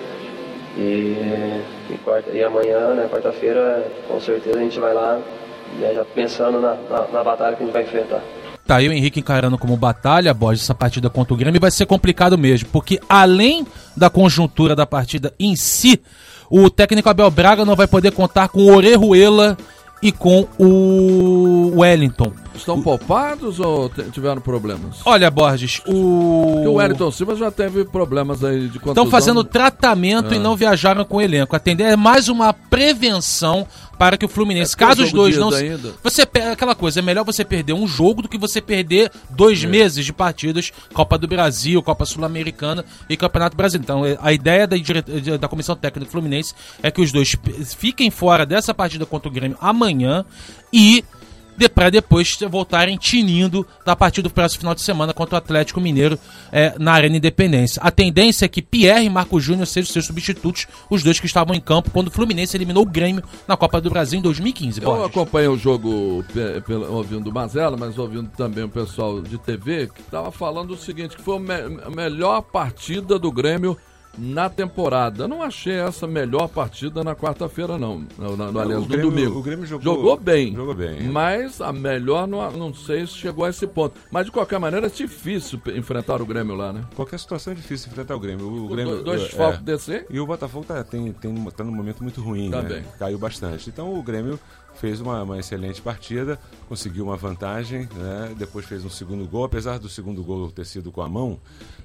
E amanhã, né, quarta-feira, com certeza a gente vai lá, né, já pensando na batalha que a gente vai enfrentar. Tá aí o Henrique encarando como batalha, Borges, essa partida contra o Grêmio vai ser complicado mesmo, porque além da conjuntura da partida em si, o técnico Abel Braga não vai poder contar com o Orejuela e com o Wellington. Estão poupados ou tiveram problemas? Olha, Borges, o Wellington Silva já teve problemas aí de contusão. Estão fazendo tratamento e não viajaram com o elenco. A tendência é mais uma prevenção para que o Fluminense, caso os dois não... Você aquela coisa, é melhor você perder um jogo do que você perder 2 meses de partidas, Copa do Brasil, Copa Sul-Americana e Campeonato Brasileiro. Então, a ideia da Comissão Técnica do Fluminense é que os dois fiquem fora dessa partida contra o Grêmio amanhã e para depois voltarem tinindo da partida do próximo final de semana contra o Atlético Mineiro na Arena Independência. A tendência é que Pierre e Marco Júnior sejam seus substitutos, os dois que estavam em campo quando o Fluminense eliminou o Grêmio na Copa do Brasil em 2015. Eu acompanhei o jogo ouvindo o Mazella, mas ouvindo também o pessoal de TV, que estava falando o seguinte, que foi a melhor partida do Grêmio na temporada. Não achei essa melhor partida na quarta-feira, não. Aliás, no domingo. O Grêmio jogou bem. Mas a melhor, não sei se chegou a esse ponto. Mas, de qualquer maneira, é difícil enfrentar o Grêmio lá, né? Qualquer situação é difícil enfrentar o Grêmio. O Grêmio dois desfalques descer. E o Botafogo tá num momento muito ruim, né? Caiu bastante. Então, o Grêmio fez uma excelente partida, conseguiu uma vantagem, né? Depois fez um segundo gol, apesar do segundo gol ter sido com a mão,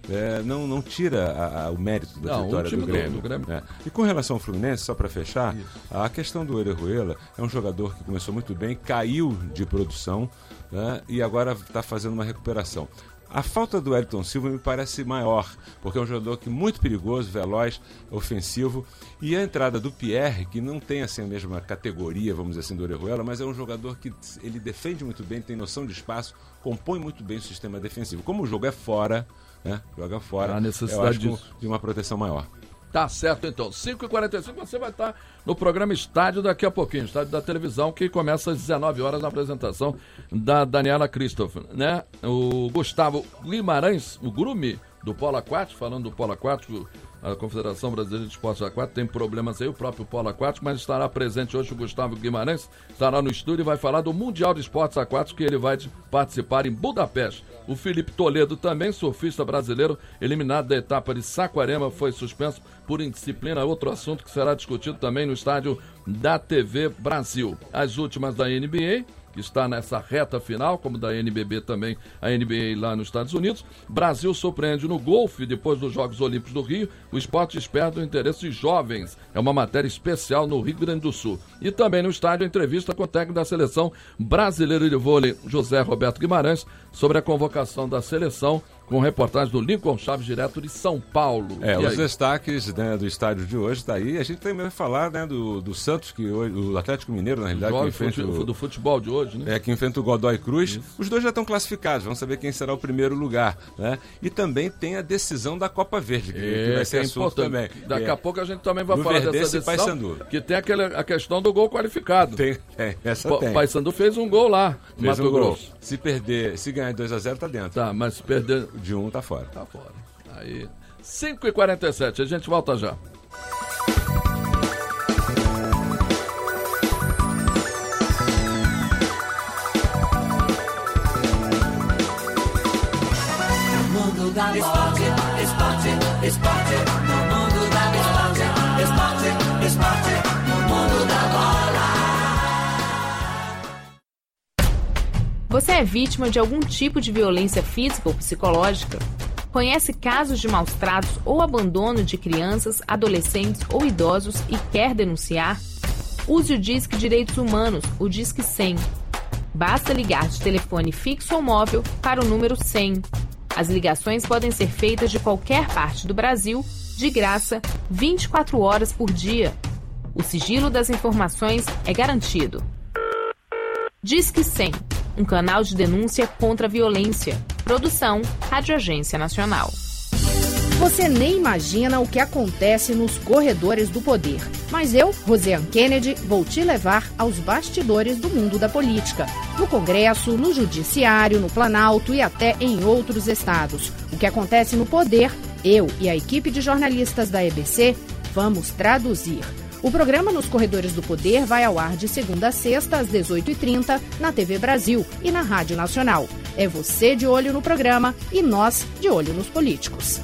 não tira o mérito da vitória do Grêmio. E com relação ao Fluminense, só para fechar, a questão do Orejuela é um jogador que começou muito bem, caiu de produção, né? E agora está fazendo uma recuperação. A falta do Wellington Silva me parece maior, porque é um jogador muito perigoso, veloz, ofensivo, e a entrada do Pierre, que não tem assim a mesma categoria, vamos dizer assim, do Orejuela, mas é um jogador que ele defende muito bem, tem noção de espaço, compõe muito bem o sistema defensivo. Como o jogo é fora, né, joga fora, a necessidade de uma proteção maior. Tá certo, então. 5h45 você vai estar no programa Estádio daqui a pouquinho, Estádio da Televisão, que começa às 19 horas na apresentação da Daniela Christopher, né? O Gustavo Guimarães, o Grume do Polo Aquático, falando do Polo Aquático, a Confederação Brasileira de Esportes Aquáticos tem problemas aí, o próprio Polo Aquático, mas estará presente hoje o Gustavo Guimarães, estará no estúdio e vai falar do Mundial de Esportes Aquáticos que ele vai participar em Budapeste. O Felipe Toledo, também surfista brasileiro, eliminado da etapa de Saquarema, foi suspenso por indisciplina, outro assunto que será discutido também no estádio da TV Brasil. As últimas da NBA, que está nessa reta final, como da NBB também, a NBA lá nos Estados Unidos. Brasil surpreende no golfe depois dos Jogos Olímpicos do Rio. O esporte desperta o interesse de jovens. É uma matéria especial no Rio Grande do Sul. E também no estádio, a entrevista com o técnico da seleção brasileira de vôlei, José Roberto Guimarães, sobre a convocação da seleção, com reportagem do Lincoln Chaves, direto de São Paulo. Os destaques, né, do estádio de hoje está aí. A gente também vai falar, né, do Santos, que hoje, o Atlético Mineiro, na realidade, que enfrenta do futebol de hoje, né? Que enfrenta o Godoy Cruz. Isso. Os dois já estão classificados, vamos saber quem será o primeiro lugar, né? E também tem a decisão da Copa Verde, que vai ser assunto também. Daqui a pouco a gente também vai falar dessa decisão, que tem a questão do gol qualificado. Essa tem. Paysandu fez um gol lá, no Mato Grosso. Se ganhar 2-0, tá dentro. Tá, mas se perder... De um tá fora. Tá fora. Aí, 5h47, a gente volta já. Mundo da esporte, esporte, esporte. No mundo da esporte, esporte, esporte. No mundo da bola. Você é vítima de algum tipo de violência física ou psicológica? Conhece casos de maus-tratos ou abandono de crianças, adolescentes ou idosos e quer denunciar? Use o Disque Direitos Humanos, o Disque 100. Basta ligar de telefone fixo ou móvel para o número 100. As ligações podem ser feitas de qualquer parte do Brasil, de graça, 24 horas por dia. O sigilo das informações é garantido. Disque 100, um canal de denúncia contra a violência. Produção, Rádio Agência Nacional. Você nem imagina o que acontece nos corredores do poder. Mas eu, Rosiane Kennedy, vou te levar aos bastidores do mundo da política. No Congresso, no Judiciário, no Planalto e até em outros estados. O que acontece no poder, eu e a equipe de jornalistas da EBC vamos traduzir. O programa Nos Corredores do Poder vai ao ar de segunda a sexta, às 18h30, na TV Brasil e na Rádio Nacional. É você de olho no programa e nós de olho nos políticos.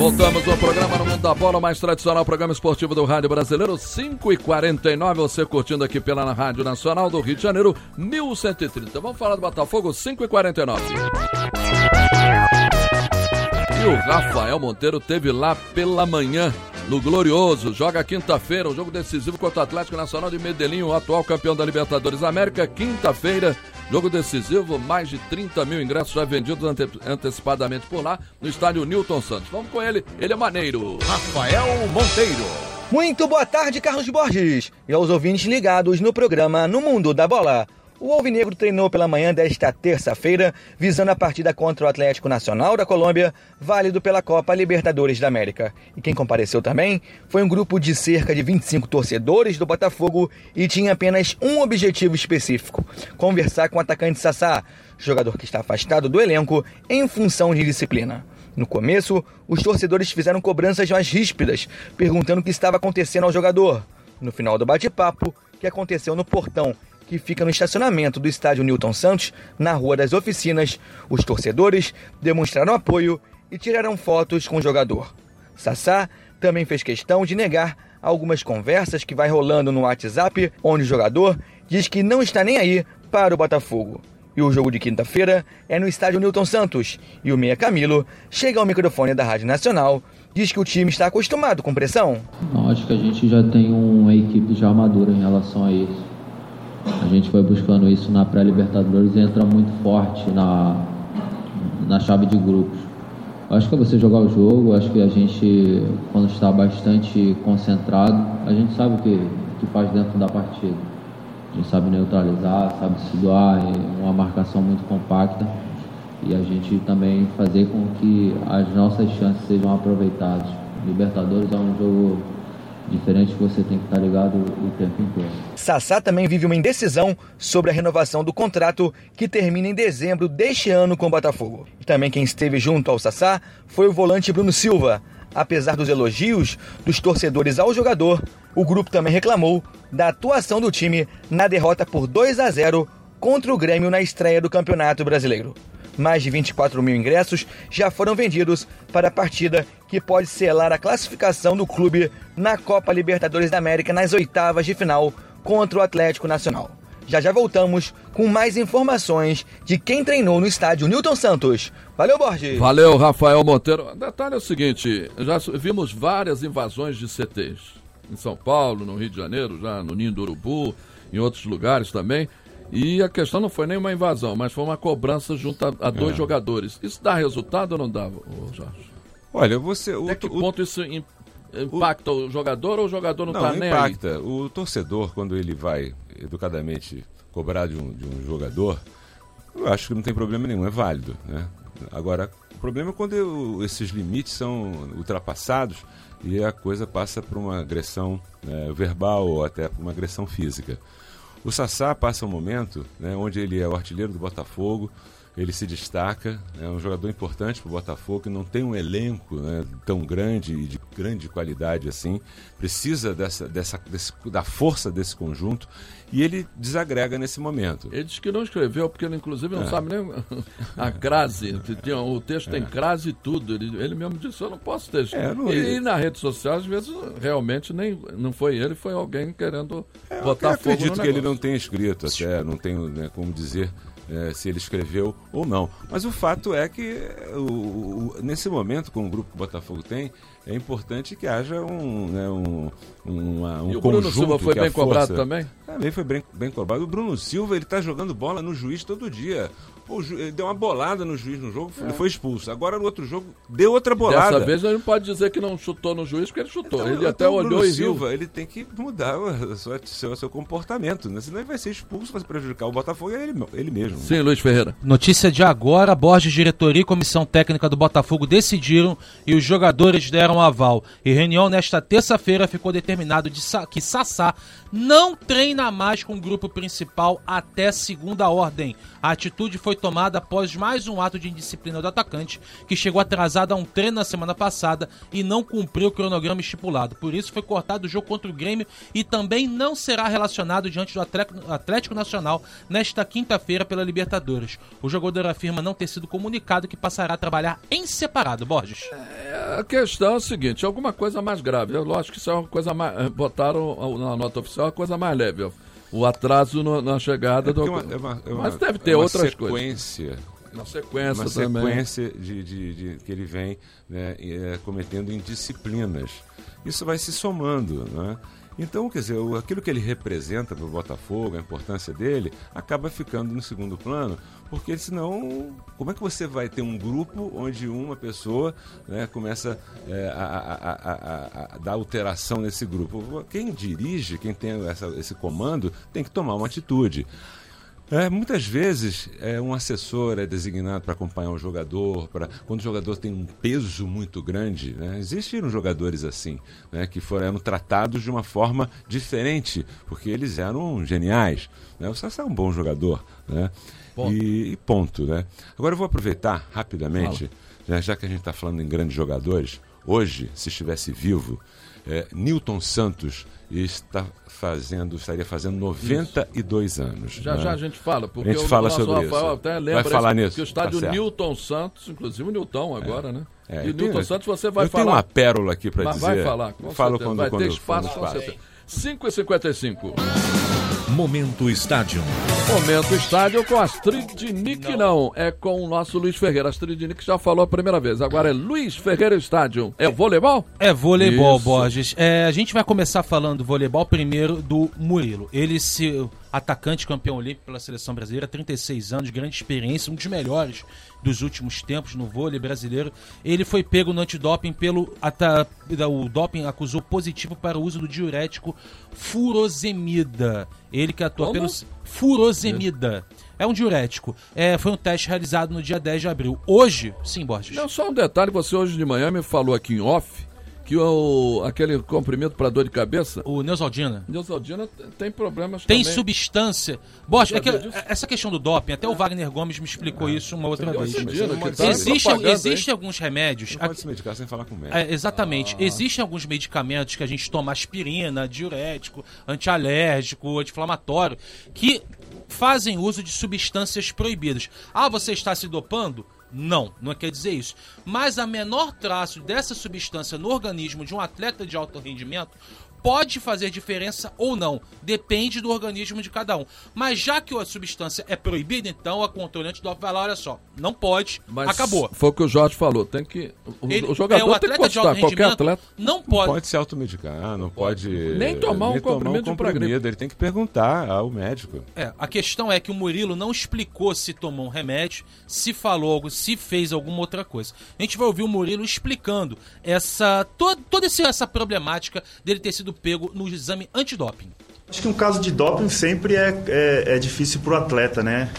Voltamos ao programa No Mundo da Bola, o mais tradicional programa esportivo do Rádio Brasileiro, 5h49, você curtindo aqui pela Rádio Nacional do Rio de Janeiro, 1130. Vamos falar do Botafogo, 5h49. E o Rafael Monteiro teve lá pela manhã, no Glorioso, joga quinta-feira, um jogo decisivo contra o Atlético Nacional de Medellín, o atual campeão da Libertadores América, quinta-feira, jogo decisivo, mais de 30 mil ingressos já vendidos antecipadamente por lá, no estádio Newton Santos. Vamos com ele é maneiro. Rafael Monteiro. Muito boa tarde, Carlos Borges, e aos ouvintes ligados no programa No Mundo da Bola. O Alvinegro treinou pela manhã desta terça-feira, visando a partida contra o Atlético Nacional da Colômbia, válido pela Copa Libertadores da América. E quem compareceu também foi um grupo de cerca de 25 torcedores do Botafogo e tinha apenas um objetivo específico: conversar com o atacante Sassá, jogador que está afastado do elenco em função de disciplina. No começo, os torcedores fizeram cobranças mais ríspidas, perguntando o que estava acontecendo ao jogador. No final do bate-papo, que aconteceu no portão que fica no estacionamento do estádio Newton Santos, na Rua das Oficinas, os torcedores demonstraram apoio e tiraram fotos com o jogador. Sassá também fez questão de negar algumas conversas que vai rolando no WhatsApp, onde o jogador diz que não está nem aí para o Botafogo. E o jogo de quinta-feira é no estádio Newton Santos, e o meia Camilo chega ao microfone da Rádio Nacional, diz que o time está acostumado com pressão. Não, acho que a gente já tem uma equipe já madura em relação a isso. A gente foi buscando isso na pré-Libertadores e entra muito forte na chave de grupos. Acho que é você jogar o jogo, acho que a gente, quando está bastante concentrado, a gente sabe o que faz dentro da partida. A gente sabe neutralizar, sabe se doar, é uma marcação muito compacta e a gente também fazer com que as nossas chances sejam aproveitadas. Libertadores é um jogo diferente que você tem que estar ligado o tempo inteiro. Sassá também vive uma indecisão sobre a renovação do contrato que termina em dezembro deste ano com o Botafogo. E também quem esteve junto ao Sassá foi o volante Bruno Silva. Apesar dos elogios dos torcedores ao jogador, o grupo também reclamou da atuação do time na derrota por 2-0 contra o Grêmio na estreia do Campeonato Brasileiro. Mais de 24 mil ingressos já foram vendidos para a partida que pode selar a classificação do clube na Copa Libertadores da América nas oitavas de final contra o Atlético Nacional. Já voltamos com mais informações de quem treinou no estádio Newton Santos. Valeu, Borges! Valeu, Rafael Monteiro. O detalhe é o seguinte, já vimos várias invasões de CTs. Em São Paulo, no Rio de Janeiro, já no Ninho do Urubu, em outros lugares também. E a questão não foi nem uma invasão, mas foi uma cobrança junto a dois jogadores. Isso dá resultado ou não dá, Jorge? Olha, você... Até que ponto isso impacta o jogador ou o jogador não está nem impacta. aí? O torcedor, quando ele vai educadamente cobrar de um jogador, eu acho que não tem problema nenhum, é válido, né? Agora, o problema é quando esses limites são ultrapassados e a coisa passa por uma agressão verbal ou até por uma agressão física. O Sassá passa um momento, né, onde ele é o artilheiro do Botafogo, ele se destaca, é um jogador importante para o Botafogo, que não tem um elenco, né, tão grande e de grande qualidade assim, precisa da força desse conjunto e ele desagrega nesse momento. Ele diz que não escreveu, porque ele inclusive não sabe nem a crase, o texto tem crase e tudo, ele mesmo disse, eu não posso ter escrito. E na rede social, às vezes, realmente não foi ele, foi alguém querendo botar fogo no negócio. Eu acredito que ele não tenha escrito até, não tenho como dizer se ele escreveu ou não. Mas o fato é que nesse momento, com o grupo que o Botafogo tem, é importante que haja um e o Bruno Silva foi bem cobrado também? Também foi bem cobrado. O Bruno Silva, ele está jogando bola no juiz todo dia. Ele deu uma bolada no juiz no jogo, ele foi expulso. Agora no outro jogo, deu outra bolada. Dessa vez ele não pode dizer que não chutou no juiz, porque ele chutou. Então, ele até olhou e viu. Silva, ele tem que mudar o seu comportamento, né? Senão ele vai ser expulso, vai prejudicar o Botafogo e ele mesmo. Sim, Luiz Ferreira. Notícia de agora, Borges, diretoria e comissão técnica do Botafogo decidiram e os jogadores deram aval. E reunião nesta terça-feira ficou determinado que Sassá não treina mais com o grupo principal até segunda ordem. A atitude foi tomada após mais um ato de indisciplina do atacante, que chegou atrasado a um treino na semana passada e não cumpriu o cronograma estipulado. Por isso foi cortado do jogo contra o Grêmio e também não será relacionado diante do Atlético Nacional nesta quinta-feira pela Libertadores. O jogador afirma não ter sido comunicado que passará a trabalhar em separado. Borges. A questão é o seguinte, alguma coisa mais grave. Lógico que isso é uma coisa mais... Botaram na nota oficial uma coisa mais leve. O atraso na chegada do... Mas deve ter outras coisas. Uma sequência de que ele vem, né, cometendo indisciplinas. Isso vai se somando, né? Então, quer dizer, aquilo que ele representa para o Botafogo, a importância dele, acaba ficando no segundo plano, porque senão, como é que você vai ter um grupo onde uma pessoa, né, começa a dar alteração nesse grupo? Quem dirige, quem tem esse comando, tem que tomar uma atitude. Muitas vezes um assessor é designado para acompanhar um jogador, quando o jogador tem um peso muito grande, né? Existiram jogadores assim, né, que foram tratados de uma forma diferente, porque eles eram geniais, né? O Sassá é um bom jogador, né? Ponto. E ponto, né? Agora eu vou aproveitar rapidamente, já que a gente está falando em grandes jogadores, hoje, se estivesse vivo, Nilton Santos estaria fazendo 92 anos. Já né? já a gente fala, porque a gente fala sobre Rafael isso. até lembra vai falar nisso, que o estádio Nilton Santos, inclusive o Nilton agora, né? E o Nilton Santos você vai falar. Eu tenho uma pérola aqui para dizer. Vai falar, com falo certeza. quando Vai ter espaço, com certeza. 5h55. Momento Estádio. Momento Estádio com Astrid Nick, não. É com o nosso Luiz Ferreira. Astrid Nick já falou a primeira vez. Agora é Luiz Ferreira Estádio. É voleibol? É voleibol, Borges. A gente vai começar falando do voleibol primeiro do Murilo. Ele atacante campeão olímpico pela seleção brasileira, 36 anos, grande experiência, um dos melhores dos últimos tempos no vôlei brasileiro. Ele foi pego no antidoping o doping acusou positivo para o uso do diurético furosemida. Ele que atua pelo furosemida. É um diurético. Foi um teste realizado no dia 10 de abril. Hoje, sim, Borges. Não, só um detalhe, você hoje de manhã me falou aqui em off que aquele comprimido para dor de cabeça... O Neosaldina. Neosaldina tem problemas tem também. Substância. Borges, essa questão do doping, até o Wagner Gomes me explicou isso uma outra vez. Existem alguns remédios... Não pode se medicar sem falar com o médico. Exatamente. Existem alguns medicamentos que a gente toma, aspirina, diurético, antialérgico, anti-inflamatório, que fazem uso de substâncias proibidas. Você está se dopando? Não quer dizer isso. Mas a menor traço dessa substância no organismo de um atleta de alto rendimento pode fazer diferença ou não. Depende do organismo de cada um. Mas já que a substância é proibida, então a controle antidoping vai lá, olha só, não pode, mas acabou. Foi o que o Jorge falou, tem que... O jogador tem que constar, qualquer atleta. Não pode se automedicar, não pode... Nem tomar um comprimido. Ele tem que perguntar ao médico. A questão é que o Murilo não explicou se tomou um remédio, se falou algo, se fez alguma outra coisa. A gente vai ouvir o Murilo explicando toda essa problemática dele ter sido pego no exame antidoping. Acho que um caso de doping sempre é difícil para o atleta, né?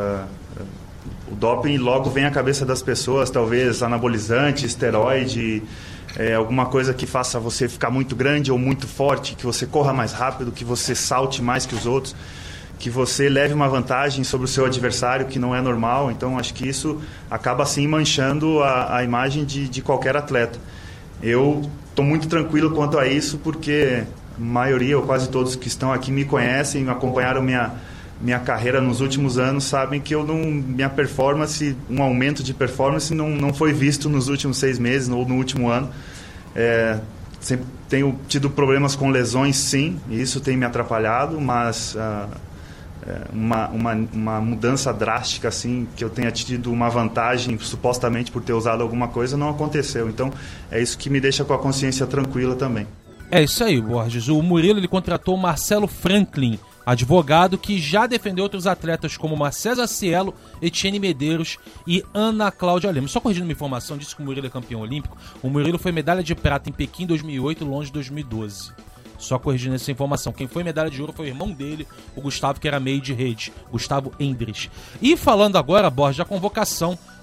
O doping logo vem à cabeça das pessoas, talvez anabolizante, esteroide, alguma coisa que faça você ficar muito grande ou muito forte, que você corra mais rápido, que você salte mais que os outros, que você leve uma vantagem sobre o seu adversário, que não é normal. Então, acho que isso acaba, assim, manchando a imagem de qualquer atleta. Eu estou muito tranquilo quanto a isso, porque a maioria, ou quase todos que estão aqui me conhecem, acompanharam minha carreira nos últimos anos, sabem que minha performance, um aumento de performance não foi visto nos últimos 6 meses ou no último ano. Sempre tenho tido problemas com lesões, sim, e isso tem me atrapalhado, mas uma mudança drástica, assim, que eu tenha tido uma vantagem supostamente por ter usado alguma coisa, não aconteceu. Então é isso que me deixa com a consciência tranquila também. É isso aí, Borges. O Murilo ele contratou o Marcelo Franklin, advogado que já defendeu outros atletas como Marcelo Cielo, Etienne Medeiros e Ana Cláudia Lemos. Só corrigindo uma informação, disse que o Murilo é campeão olímpico. O Murilo foi medalha de prata em Pequim em 2008 e Londres em 2012. Só corrigindo essa informação. Quem foi medalha de ouro foi o irmão dele, o Gustavo, que era meio de rede, Gustavo Endres. E falando agora, Borges, da convocação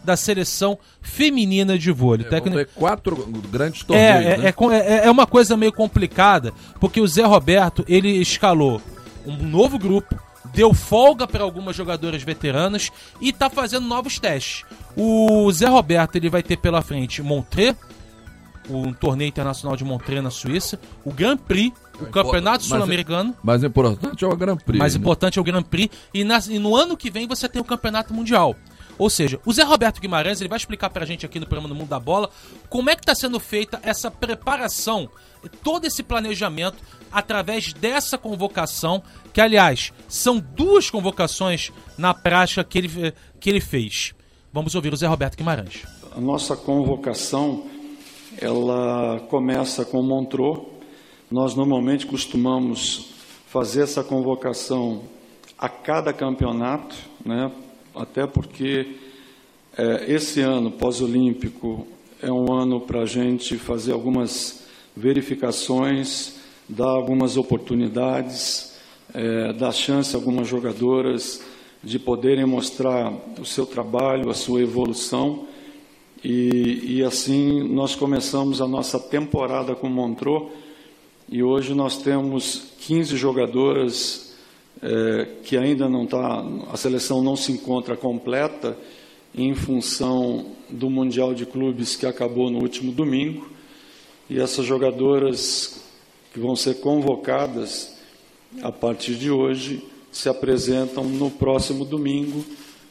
da seleção feminina de vôlei. Vão ter 4 grandes torneios, né? É uma coisa meio complicada, porque o Zé Roberto, ele escalou um novo grupo, deu folga para algumas jogadoras veteranas e está fazendo novos testes. O Zé Roberto, ele vai ter pela frente Montreux, um torneio internacional de Montreux na Suíça, o Grand Prix, o Campeonato Sul-Americano. Mais importante é o Grand Prix. Mais importante é o Grand Prix. E no ano que vem você tem o Campeonato Mundial. Ou seja, o Zé Roberto Guimarães, ele vai explicar pra gente aqui no programa No Mundo da Bola como é que está sendo feita essa preparação, todo esse planejamento através dessa convocação, que aliás, são 2 convocações na prática que ele fez. Vamos ouvir o Zé Roberto Guimarães. A nossa convocação, ela começa com o Montreux. Nós normalmente costumamos fazer essa convocação a cada campeonato, né? Até porque esse ano pós-olímpico é um ano para a gente fazer algumas verificações, dar algumas oportunidades, dar chance a algumas jogadoras de poderem mostrar o seu trabalho, a sua evolução. E assim nós começamos a nossa temporada com o Montreux e hoje nós temos 15 jogadoras que ainda não está, a seleção não se encontra completa em função do Mundial de Clubes que acabou no último domingo, e essas jogadoras que vão ser convocadas a partir de hoje se apresentam no próximo domingo,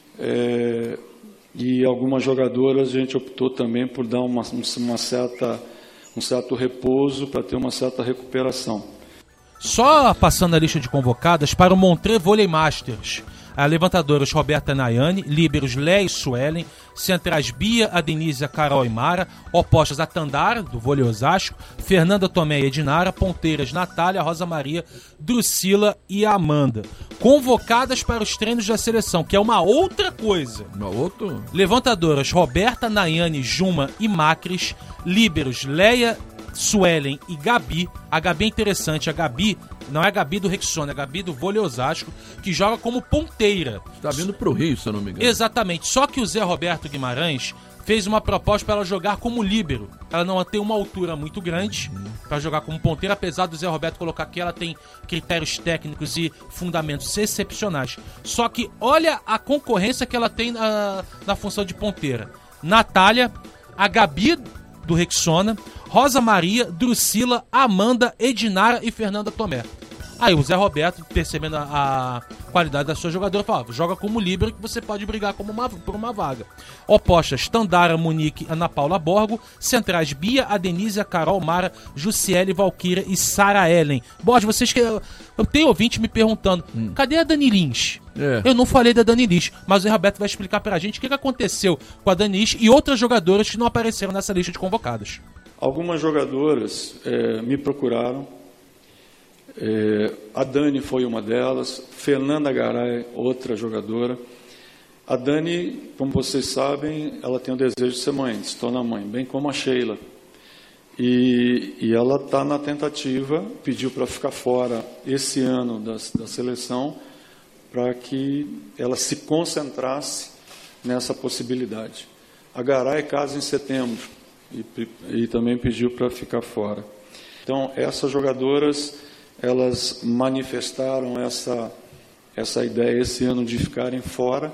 e algumas jogadoras a gente optou também por dar um certo repouso para ter uma certa recuperação. Só passando a lista de convocadas para o Montreux Volley Masters. A levantadoras Roberta Nayane, líberos Léa e Suelen, centrais Bia, Adenise, Carol e Mara, opostas a Tandara, do vôlei Osasco, Fernanda Tomé e Edinara, ponteiras Natália, Rosa Maria, Drusila e Amanda. Convocadas para os treinos da seleção, que é uma outra coisa. Levantadoras Roberta, Nayane, Juma e Macris, líberos Léa, Suelen e Gabi. A Gabi é interessante, a Gabi não é a Gabi do Rexona, é a Gabi do vôlei Osasco, que joga como ponteira. Está vindo pro Rio, se eu não me engano. Exatamente, só que o Zé Roberto Guimarães fez uma proposta para ela jogar como líbero. Ela não tem uma altura muito grande para jogar como ponteira, apesar do Zé Roberto colocar que ela tem critérios técnicos e fundamentos excepcionais. Só que olha a concorrência que ela tem na função de ponteira. Natália, a Gabi do Rexona, Rosa Maria, Drusila, Amanda, Edinara e Fernanda Tomé. Aí o Zé Roberto, percebendo a qualidade da sua jogadora, falava: joga como líbero que você pode brigar por uma vaga. Opostas, Tandara, Monique, Ana Paula Borgo. Centrais, Bia, Adenise, Carol, Mara, Jussiele, Valquíria e Sara Ellen. Borges, vocês que... Eu tenho ouvinte me perguntando, cadê a Dani Lins? Eu não falei da Dani Lins, mas o Zé Roberto vai explicar pra gente o que aconteceu com a Dani Lins e outras jogadoras que não apareceram nessa lista de convocadas. Algumas jogadoras me procuraram. A Dani foi uma delas, Fernanda Garay, outra jogadora. A Dani, como vocês sabem, ela tem o desejo de ser mãe, de se tornar mãe, bem como a Sheila. E ela está na tentativa, pediu para ficar fora esse ano da seleção, para que ela se concentrasse nessa possibilidade. A Garay casa em setembro e também pediu para ficar fora. Então, essas jogadoras, elas manifestaram essa ideia esse ano de ficarem fora,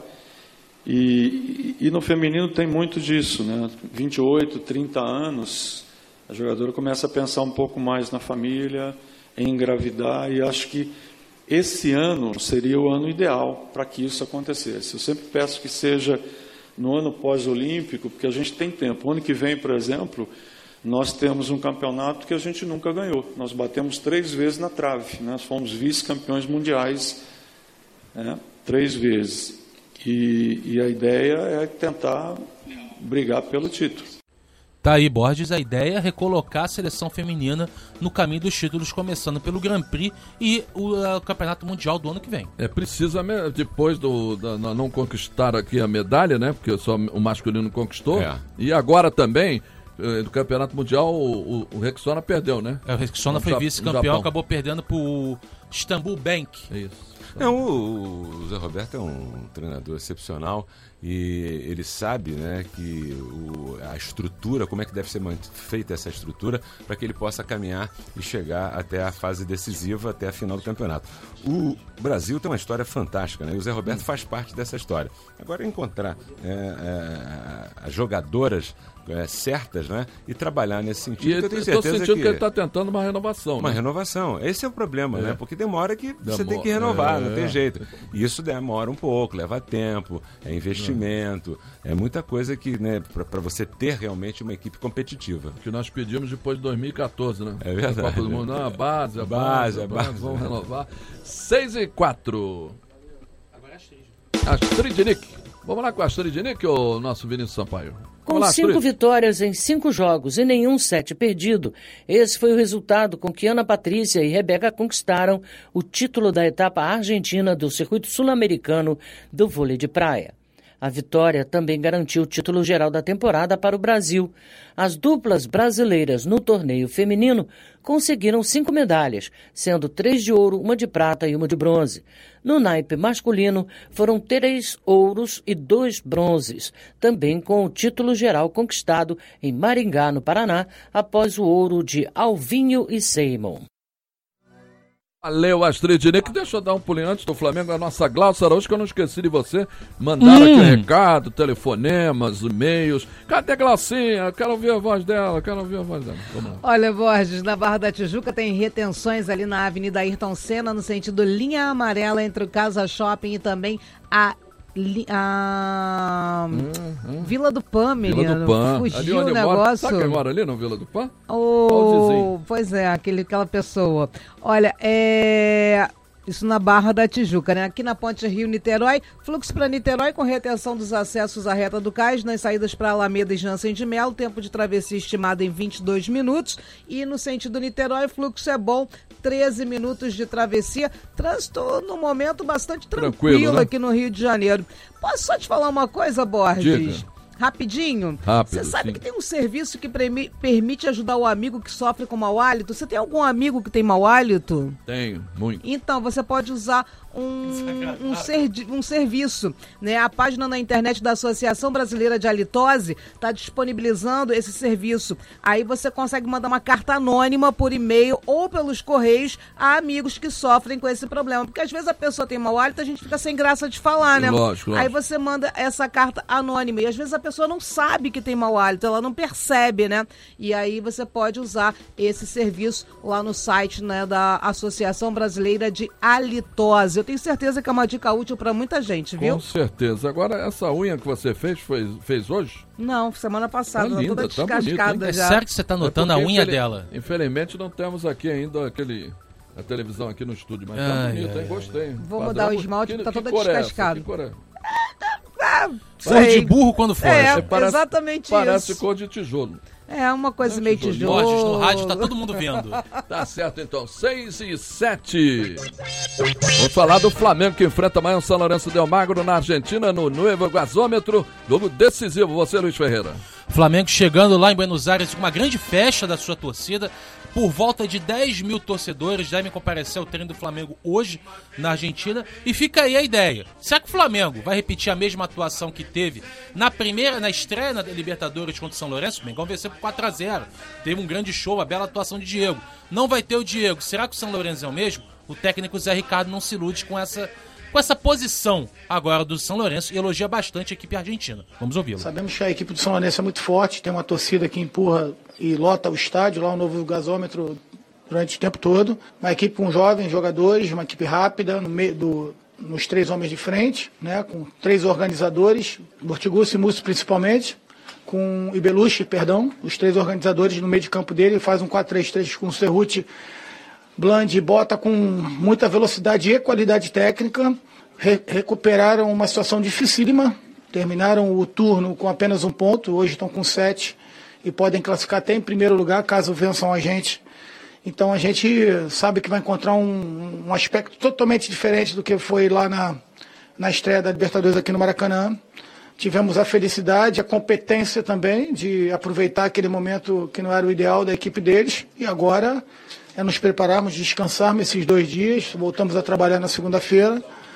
e no feminino tem muito disso, né? 28, 30 anos, a jogadora começa a pensar um pouco mais na família, em engravidar, e acho que esse ano seria o ano ideal para que isso acontecesse. Eu sempre peço que seja no ano pós-olímpico, porque a gente tem tempo. O ano que vem, por exemplo, nós temos um campeonato que a gente nunca ganhou. Nós batemos 3 vezes na trave. Nós fomos vice-campeões mundiais, 3 vezes. E a ideia é tentar brigar pelo título. Tá aí, Borges, a ideia é recolocar a seleção feminina no caminho dos títulos, começando pelo Grand Prix e o Campeonato Mundial do ano que vem. Precisa, depois não conquistar aqui a medalha, né? Porque só o masculino conquistou. E agora também, no Campeonato Mundial, o Rexona perdeu, né? O Rexona foi vice-campeão, acabou perdendo pro Istanbul Bank. É isso. O Zé Roberto é um treinador excepcional e ele sabe, né, que a estrutura, como é que deve ser feita essa estrutura para que ele possa caminhar e chegar até a fase decisiva, até a final do campeonato. O Brasil tem uma história fantástica, né? E o Zé Roberto faz parte dessa história. Agora, encontrar as jogadoras certas, né? E trabalhar nesse sentido. E eu tenho certeza que ele está tentando uma renovação. Uma renovação. Esse é o problema, né? Porque tem uma hora que você tem que renovar, não tem jeito. E isso demora um pouco, leva tempo, é investimento, é muita coisa que, né, para você ter realmente uma equipe competitiva. Que nós pedimos depois de 2014, né? É verdade. Copa do Mundo, a base, vamos renovar. 6-4. Agora é Astrid. Astrid Nick. Vamos lá com a Astrid Nick, o nosso Vinícius Sampaio. Com 5 vitórias em 5 jogos e nenhum set perdido, esse foi o resultado com que Ana Patrícia e Rebeca conquistaram o título da etapa argentina do Circuito Sul-Americano do vôlei de praia. A vitória também garantiu o título geral da temporada para o Brasil. As duplas brasileiras no torneio feminino conseguiram 5 medalhas, sendo 3 de ouro, 1 de prata e 1 de bronze. No naipe masculino, foram 3 ouros e 2 bronzes, também com o título geral conquistado em Maringá, no Paraná, após o ouro de Alvinho e Seymour. Valeu, Astrid Nick. Deixa eu dar um pulinho antes do Flamengo. A nossa Glaucia Araújo, que eu não esqueci de você. Mandaram aqui recado, telefonemas, e-mails. Cadê a Glaucinha? Eu quero ouvir a voz dela, Vamos lá. Olha, Borges, na Barra da Tijuca tem retenções ali na Avenida Ayrton Senna, no sentido linha amarela, entre o Casa Shopping e também a Vila do Pan, menino. Vila do Pan. Fugiu o negócio. Sabe quem mora ali no Vila do Pan? Pois é, aquela pessoa. Olha, isso na Barra da Tijuca, né? Aqui na Ponte Rio-Niterói, fluxo para Niterói com retenção dos acessos à reta do cais, nas saídas para Alameda e Jansen de Melo, tempo de travessia estimado em 22 minutos. E no sentido Niterói, fluxo é bom, 13 minutos de travessia. Trânsito no momento bastante tranquilo, né? Aqui no Rio de Janeiro. Posso só te falar uma coisa, Borges? Diga. Rapidinho. Rápido, você sabe sim. que tem um serviço que permite ajudar o amigo que sofre com mau hálito? Você tem algum amigo que tem mau hálito? Tenho, muito. Então, você pode usar um serviço, né? A página na internet da Associação Brasileira de Halitose está disponibilizando esse serviço. Aí você consegue mandar uma carta anônima por e-mail ou pelos correios a amigos que sofrem com esse problema. Porque às vezes a pessoa tem mau hálito, a gente fica sem graça de falar, né? Lógico. Aí você manda essa carta anônima e às vezes a pessoa não sabe que tem mau hálito, ela não percebe, né? E aí você pode usar esse serviço lá no site, né, da Associação Brasileira de Halitose. Eu tenho certeza que é uma dica útil para muita gente, viu? Com certeza. Agora, essa unha que você fez hoje? Não, semana passada, tá linda, toda descascada bonita, já. É sério que você está notando a unha dela? Infelizmente não temos aqui ainda a televisão aqui no estúdio, mas tá bonito, hein? Gostei. Vou mudar o esmalte, tá toda descascada. Que cor é? Cor de burro quando for. Exatamente isso. Parece cor de tijolo. É uma coisa meio tijolo. Borges, no rádio tá todo mundo vendo. Tá certo, então. 6-7. Vamos falar do Flamengo, que enfrenta amanhã o São Lourenço de Almagro na Argentina, no Nuevo Gasômetro. Jogo decisivo. Você, Luiz Ferreira. Flamengo chegando lá em Buenos Aires com uma grande festa da sua torcida. Por volta de 10 mil torcedores devem comparecer ao treino do Flamengo hoje na Argentina. E fica aí a ideia. Será que o Flamengo vai repetir a mesma atuação que teve na estreia na Libertadores contra o São Lourenço? O Mengão venceu por 4-0. Teve um grande show, uma bela atuação de Diego. Não vai ter o Diego. Será que o São Lourenço é o mesmo? O técnico Zé Ricardo não se ilude com essa posição agora do São Lourenço e elogia bastante a equipe argentina. Vamos ouvi-lo. Sabemos que a equipe do São Lourenço é muito forte, tem uma torcida que empurra e lota o estádio, lá o novo gasômetro durante o tempo todo. Uma equipe com jovens jogadores, uma equipe rápida, nos 3 homens de frente, né, com 3 organizadores, Bortigucci e Múcio principalmente, e Belushi, os 3 organizadores no meio de campo dele, faz um 4-3-3 com o Cerruti, Bland e Bota com muita velocidade e qualidade técnica. Recuperaram uma situação dificílima, terminaram o turno com apenas 1 ponto, hoje estão com 7 e podem classificar até em primeiro lugar caso vençam a gente. Então a gente sabe que vai encontrar um aspecto totalmente diferente do que foi lá na estreia da Libertadores aqui no Maracanã. Tivemos a felicidade, a competência também de aproveitar aquele momento que não era o ideal da equipe deles e agora é nos prepararmos, descansarmos esses 2 dias, voltamos a trabalhar na segunda-feira,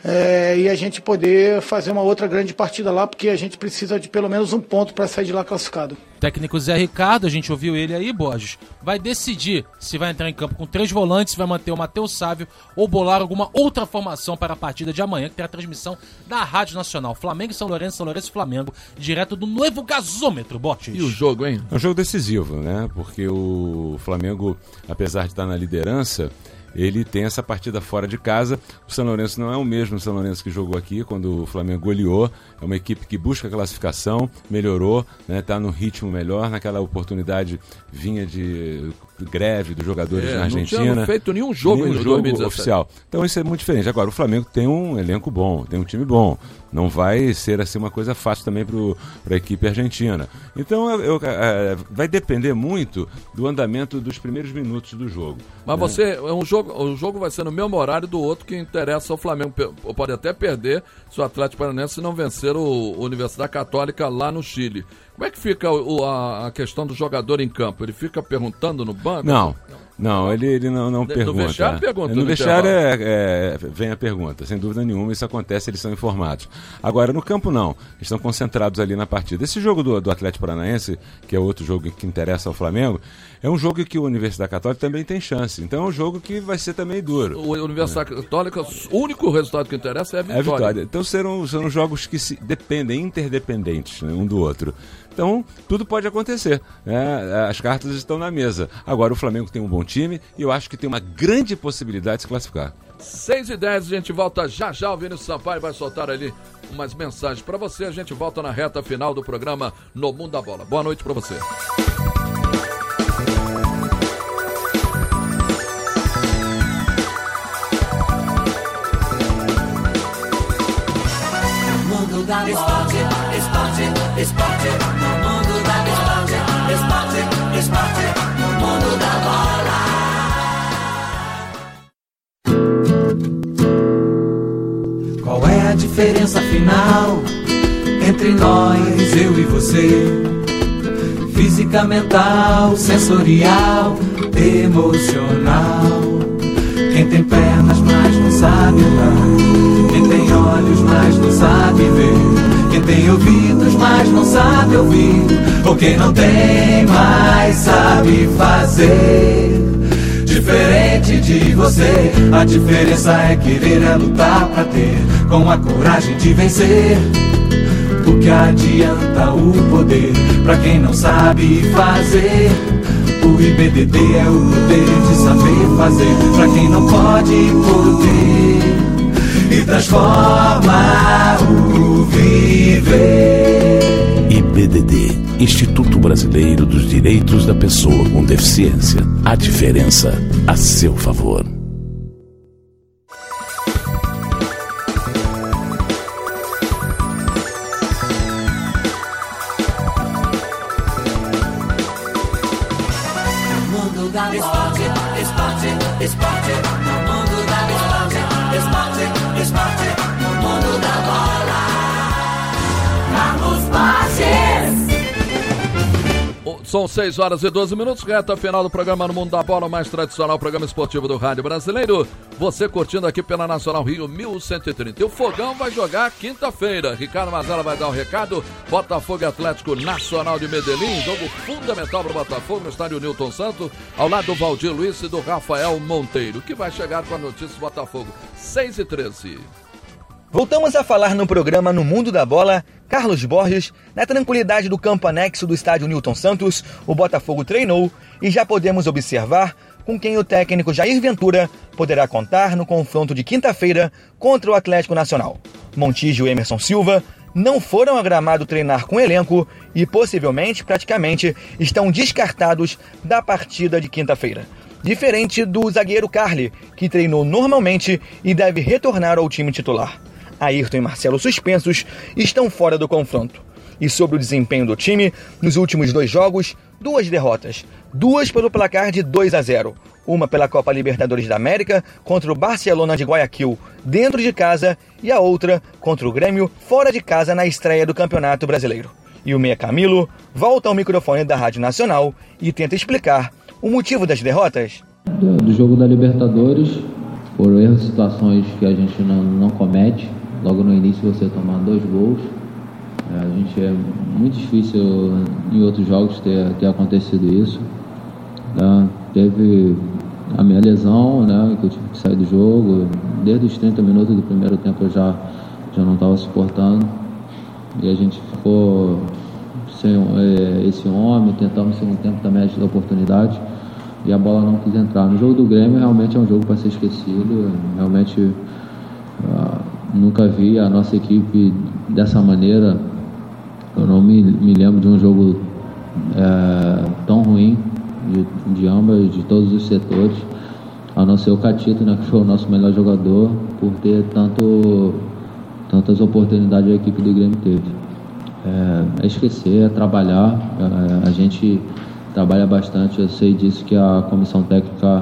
e a gente poder fazer uma outra grande partida lá, porque a gente precisa de pelo menos um ponto para sair de lá classificado. Técnico Zé Ricardo, a gente ouviu ele aí, Borges, vai decidir se vai entrar em campo com 3 volantes, se vai manter o Matheus Sávio ou bolar alguma outra formação para a partida de amanhã, que terá a transmissão da Rádio Nacional. Flamengo e São Lourenço e Flamengo, direto do novo gasômetro, Borges. E o jogo, hein? É um jogo decisivo, né? Porque o Flamengo, apesar de estar na liderança, ele tem essa partida fora de casa. O São Lourenço não é o mesmo São Lourenço que jogou aqui quando o Flamengo goleou. É uma equipe que busca a classificação, melhorou, né, tá no ritmo melhor. Naquela oportunidade vinha de greve dos jogadores na Argentina. Não tinha feito nenhum jogo oficial. Então isso é muito diferente. Agora, o Flamengo tem um elenco bom, tem um time bom. Não vai ser assim uma coisa fácil também para a equipe argentina. Então vai depender muito do andamento dos primeiros minutos do jogo. Mas o jogo vai ser no mesmo horário do outro que interessa ao Flamengo. Pode até perder se o Atlético Paranaense não vencer o Universidade Católica lá no Chile. Como é que fica a questão do jogador em campo? Ele fica perguntando no banco? Não, ele não pergunta. No vestiário pergunta. No vestiário vem a pergunta, sem dúvida nenhuma, isso acontece, eles são informados. Agora, no campo não, eles estão concentrados ali na partida. Esse jogo do Atlético Paranaense, que é outro jogo que interessa ao Flamengo, é um jogo que o Universidade Católica também tem chance. Então é um jogo que vai ser também duro. O Universidade Católica, o único resultado que interessa é a vitória. Então serão jogos que se dependem, interdependentes, né, um do outro. Então, tudo pode acontecer, né? As cartas estão na mesa. Agora, o Flamengo tem um bom time e eu acho que tem uma grande possibilidade de se classificar. 6h10, a gente volta já. O Vinícius Sampaio vai soltar ali umas mensagens para você. A gente volta na reta final do programa No Mundo da Bola. Boa noite para você. Da esporte, no mundo da esporte, no mundo da bola. Qual é a diferença final entre nós, eu e você? Física, mental, sensorial, emocional. Quem tem pernas, mas não sabe andar. Quem tem olhos, mas não sabe ver. Quem tem ouvidos, mas não sabe ouvir. Ou quem não tem, mas sabe fazer. Diferente de você, a diferença é querer, é lutar pra ter, com a coragem de vencer. O que adianta o poder pra quem não sabe fazer? O IBDD é o poder de saber fazer pra quem não pode poder. E transforma o viver. IBDD, Instituto Brasileiro dos Direitos da Pessoa com Deficiência. A diferença a seu favor. Esporte, no mundo da esporte, no mundo da bola. Carlos Borges. São 6h12, reta final do programa No Mundo da Bola, o mais tradicional programa esportivo do rádio brasileiro. Você curtindo aqui pela Nacional Rio 1130. E o Fogão vai jogar quinta-feira. Ricardo Mazella vai dar o recado. Botafogo e Atlético Nacional de Medellín. Jogo fundamental para o Botafogo no estádio Newton Santos, ao lado do Valdir Luiz e do Rafael Monteiro, que vai chegar com a notícia do Botafogo. 6h13. Voltamos a falar no programa No Mundo da Bola. Carlos Borges, na tranquilidade do campo anexo do estádio Newton Santos, o Botafogo treinou e já podemos observar com quem o técnico Jair Ventura poderá contar no confronto de quinta-feira contra o Atlético Nacional. Montijo e Emerson Silva não foram a gramado treinar com o elenco e praticamente, estão descartados da partida de quinta-feira. Diferente do zagueiro Carli, que treinou normalmente e deve retornar ao time titular. Ayrton e Marcelo suspensos estão fora do confronto. E sobre o desempenho do time, nos últimos 2 jogos, 2 derrotas. 2 pelo placar de 2-0. Uma pela Copa Libertadores da América contra o Barcelona de Guayaquil, dentro de casa, e a outra contra o Grêmio, fora de casa, na estreia do Campeonato Brasileiro. E o Meia Camilo volta ao microfone da Rádio Nacional e tenta explicar o motivo das derrotas. Do jogo da Libertadores, Foram erros, situações que a gente não comete. Logo no início você tomar 2 gols. A gente é muito difícil em outros jogos ter acontecido isso. Teve a minha lesão, né, que eu tive que sair do jogo. Desde os 30 minutos do primeiro tempo eu já não estava suportando. E a gente ficou sem esse homem, tentamos no segundo tempo também a oportunidade. E a bola não quis entrar. No jogo do Grêmio realmente é um jogo para ser esquecido. Realmente nunca vi a nossa equipe dessa maneira. Eu não me lembro de um jogo tão ruim de ambas, de todos os setores, a não ser o Catito, né, que foi o nosso melhor jogador, por ter tantas oportunidades que a equipe do Grêmio teve. É esquecer, é trabalhar. A gente trabalha bastante, eu sei disso, que a comissão técnica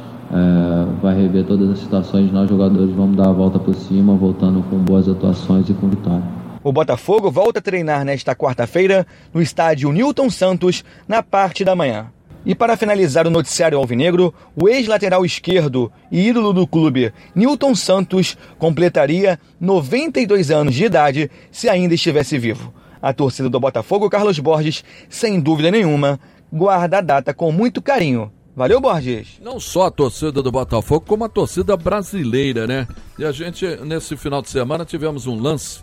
vai rever todas as situações. Nós jogadores vamos dar a volta por cima, voltando com boas atuações e com vitória. O Botafogo volta a treinar nesta quarta-feira no estádio Newton Santos, na parte da manhã. E para finalizar o noticiário alvinegro, o ex-lateral esquerdo e ídolo do clube, Newton Santos, completaria 92 anos de idade se ainda estivesse vivo. A torcida do Botafogo, Carlos Borges, sem dúvida nenhuma, guarda a data com muito carinho. Valeu, Borges! Não só a torcida do Botafogo, como a torcida brasileira, né? E a gente, nesse final de semana, tivemos um lance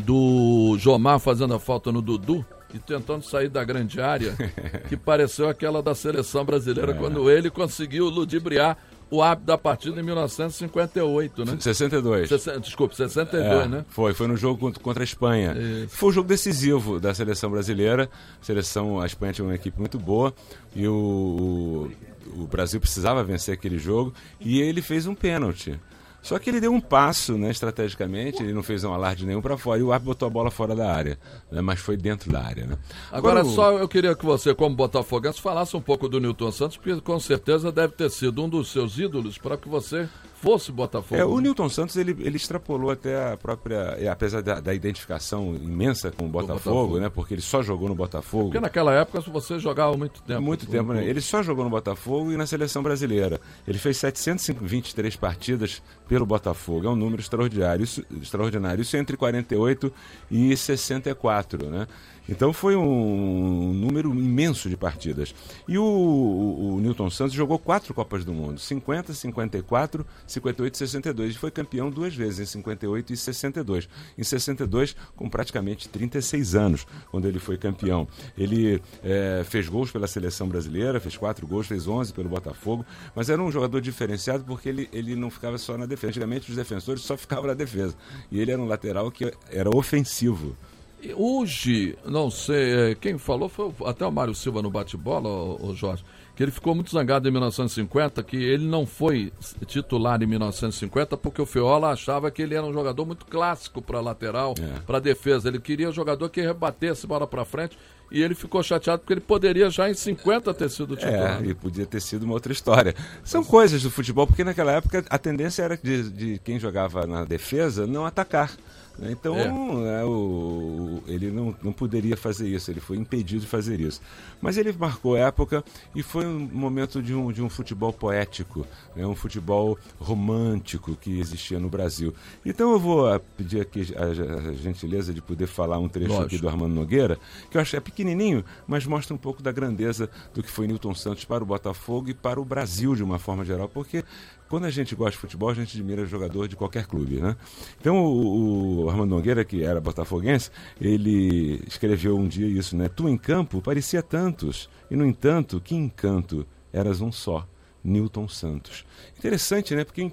do Jomar fazendo a falta no Dudu e tentando sair da grande área, que pareceu aquela da seleção brasileira, quando ele conseguiu ludibriar o árbitro da partida em 1958, né? 62. 62, né? Foi no jogo contra a Espanha. Isso. Foi um jogo decisivo da seleção brasileira. A Espanha tinha uma equipe muito boa e o Brasil precisava vencer aquele jogo e ele fez um pênalti. Só que ele deu um passo, né, estrategicamente, ele não fez um alarde nenhum para fora e o árbitro botou a bola fora da área, né, mas foi dentro da área, né? Agora só eu queria que você, como botafoguense, falasse um pouco do Newton Santos, porque com certeza deve ter sido um dos seus ídolos para que você fosse Botafogo. O Newton Santos, ele extrapolou até a própria, apesar da identificação imensa com o Botafogo, né, porque ele só jogou no Botafogo. Porque naquela época você jogava muito tempo. Muito tempo, né? Ele só jogou no Botafogo e na seleção brasileira. Ele fez 723 partidas pelo Botafogo, é um número extraordinário. Isso entre 48 e 64, né? Então foi um número imenso de partidas. E o Newton Santos jogou 4 Copas do Mundo, 50, 54, 58 e 62. E foi campeão 2 vezes, em 58 e 62. Em 62, com praticamente 36 anos, quando ele foi campeão. Ele fez gols pela seleção brasileira, fez 4 gols, fez 11 pelo Botafogo, mas era um jogador diferenciado porque ele não ficava só na defesa. Antigamente os defensores só ficavam na defesa. E ele era um lateral que era ofensivo. Hoje, não sei, quem falou foi até o Mário Silva no bate-bola, o Jorge, que ele ficou muito zangado em 1950, que ele não foi titular em 1950 porque o Feola achava que ele era um jogador muito clássico para lateral, para defesa. Ele queria um jogador que rebatesse bola para frente e ele ficou chateado porque ele poderia já em 50 ter sido titular. E podia ter sido uma outra história. São coisas do futebol, porque naquela época a tendência era de quem jogava na defesa não atacar. Então, ele não poderia fazer isso, ele foi impedido de fazer isso. Mas ele marcou época e foi um momento de um futebol poético, né, um futebol romântico que existia no Brasil. Então eu vou pedir aqui a gentileza de poder falar um trecho aqui do Armando Nogueira, que eu acho pequenininho, mas mostra um pouco da grandeza do que foi Newton Santos para o Botafogo e para o Brasil de uma forma geral, porque quando a gente gosta de futebol, a gente admira jogador de qualquer clube, né? Então o Armando Nogueira, que era botafoguense, ele escreveu um dia isso, né? Tu em campo parecia tantos, e no entanto, que encanto, eras um só, Newton Santos. Interessante, né? Porque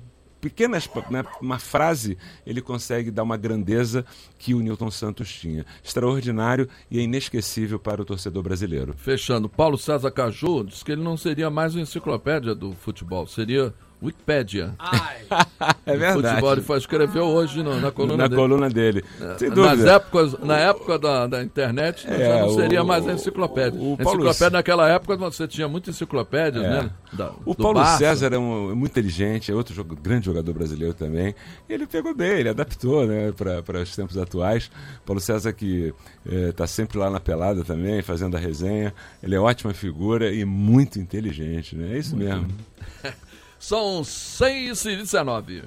uma frase, ele consegue dar uma grandeza que o Newton Santos tinha. Extraordinário e inesquecível para o torcedor brasileiro. Fechando, Paulo César Caju disse que ele não seria mais uma enciclopédia do futebol, seria Wikipédia. É verdade. Futebol, ele escreveu hoje na coluna dele. Na coluna dele. Sem Na época da internet, já não seria mais a enciclopédia. Enciclopédia naquela época você tinha muitas enciclopédias, né? O Paulo César é muito inteligente, é outro grande jogador brasileiro também. Ele pegou bem, ele adaptou, né, para os tempos atuais. Paulo César que está sempre lá na pelada também, fazendo a resenha. Ele é ótima figura e muito inteligente, né? É isso mesmo. São 6h19.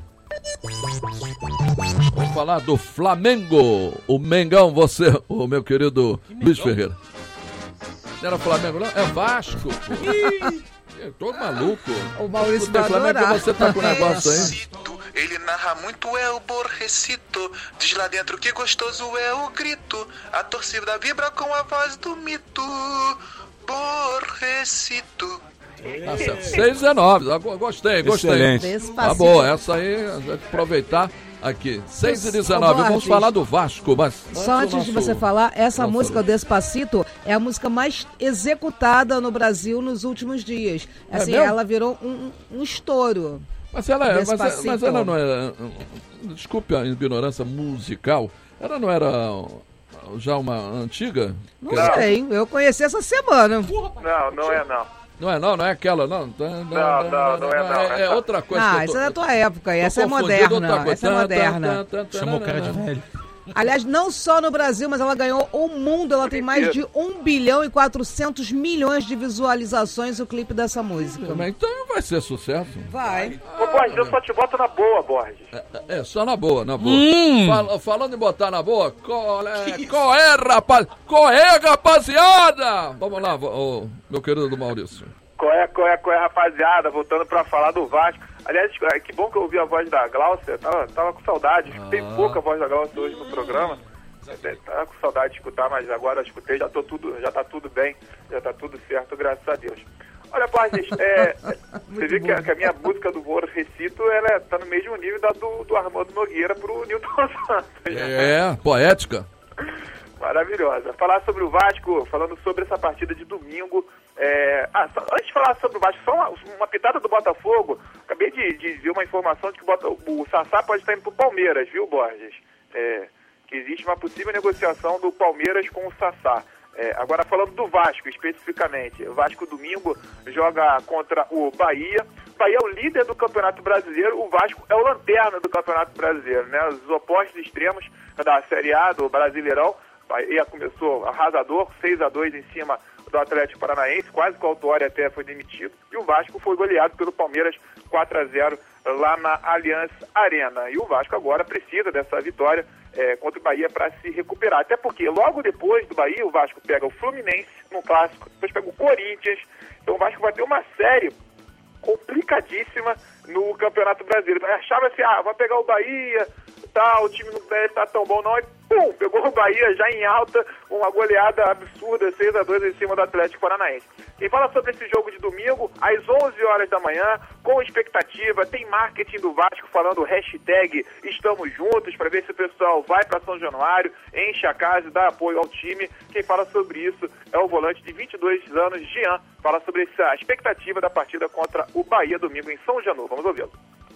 Vamos falar do Flamengo. O Mengão, o meu querido Luiz Ferreira. Não era Flamengo, não? É Vasco. Eu tô maluco. O Maurício vai adorar. Você tá com o negócio aí? Ele narra muito, é o Borrecito. Diz lá dentro que gostoso é o grito. A torcida vibra com a voz do mito. Borrecito. Tá certo. 6h19. Gostei. Excelente. Tá boa, essa aí, a gente aproveitar aqui. 6h19, vamos falar do Vasco. Mas só antes de você falar, essa música, o Despacito, é a música mais executada no Brasil nos últimos dias. Assim, ela virou um estouro. Mas ela não é. Desculpe a ignorância musical. Ela não era já uma antiga? Não sei, eu conheci essa semana. Não é não. Não é aquela, não. Não é. É outra coisa. Ah, essa é da tua época, essa é moderna. Essa é moderna. Chamou o cara de velho. Aliás, não só no Brasil, mas ela ganhou o mundo. Ela tem mais de 1 bilhão e 400 milhões de visualizações o clipe dessa música. Então vai ser sucesso. Vai. Ô, Borges, eu só te boto na boa, Borges. Só na boa. Falando em botar na boa, qual é, rapaziada? Vamos lá, meu querido Maurício. Qual é, rapaziada? Voltando pra falar do Vasco. Aliás, que bom que eu ouvi a voz da Glaucia. Tava com saudade. Escutei pouco a voz da Glaucia hoje no programa. Tava com saudade de escutar, mas agora escutei. Já tá tudo bem. Já tá tudo certo, graças a Deus. Olha, Borges, você vê que a minha música do Borrecito, ela tá no mesmo nível da do Armando Nogueira pro Nilton Santos. Poética. Maravilhosa. Falar sobre o Vasco, falando sobre essa partida de domingo. Antes de falar sobre o Vasco, só uma pitada do Botafogo. Acabei de ver uma informação de que o Sassá pode estar indo pro Palmeiras, viu, Borges? Que existe uma possível negociação do Palmeiras com o Sassá. Agora falando do Vasco especificamente, o Vasco domingo joga contra o Bahia. O Bahia é o líder do Campeonato Brasileiro, o Vasco é o lanterna do Campeonato Brasileiro, né? Os opostos extremos da Série A, do Brasileirão. O Bahia começou arrasador, 6-2 em cima do Atlético Paranaense, quase que o Autuori até foi demitido, e o Vasco foi goleado pelo Palmeiras 4-0 lá na Allianz Arena. E o Vasco agora precisa dessa vitória contra o Bahia para se recuperar, até porque logo depois do Bahia o Vasco pega o Fluminense no clássico, depois pega o Corinthians, então o Vasco vai ter uma série complicadíssima no Campeonato Brasileiro. Achava assim, vai pegar o Bahia, o time não está tão bom não, e pum, pegou o Bahia já em alta, uma goleada absurda, 6-2 em cima do Atlético Paranaense. Quem fala sobre esse jogo de domingo, às 11 horas da manhã, com expectativa, tem marketing do Vasco falando hashtag Estamos Juntos, para ver se o pessoal vai para São Januário, enche a casa e dá apoio ao time. Quem fala sobre isso é o volante de 22 anos, Jean, fala sobre essa expectativa da partida contra o Bahia domingo em São Januário. Vamos ouvi-lo.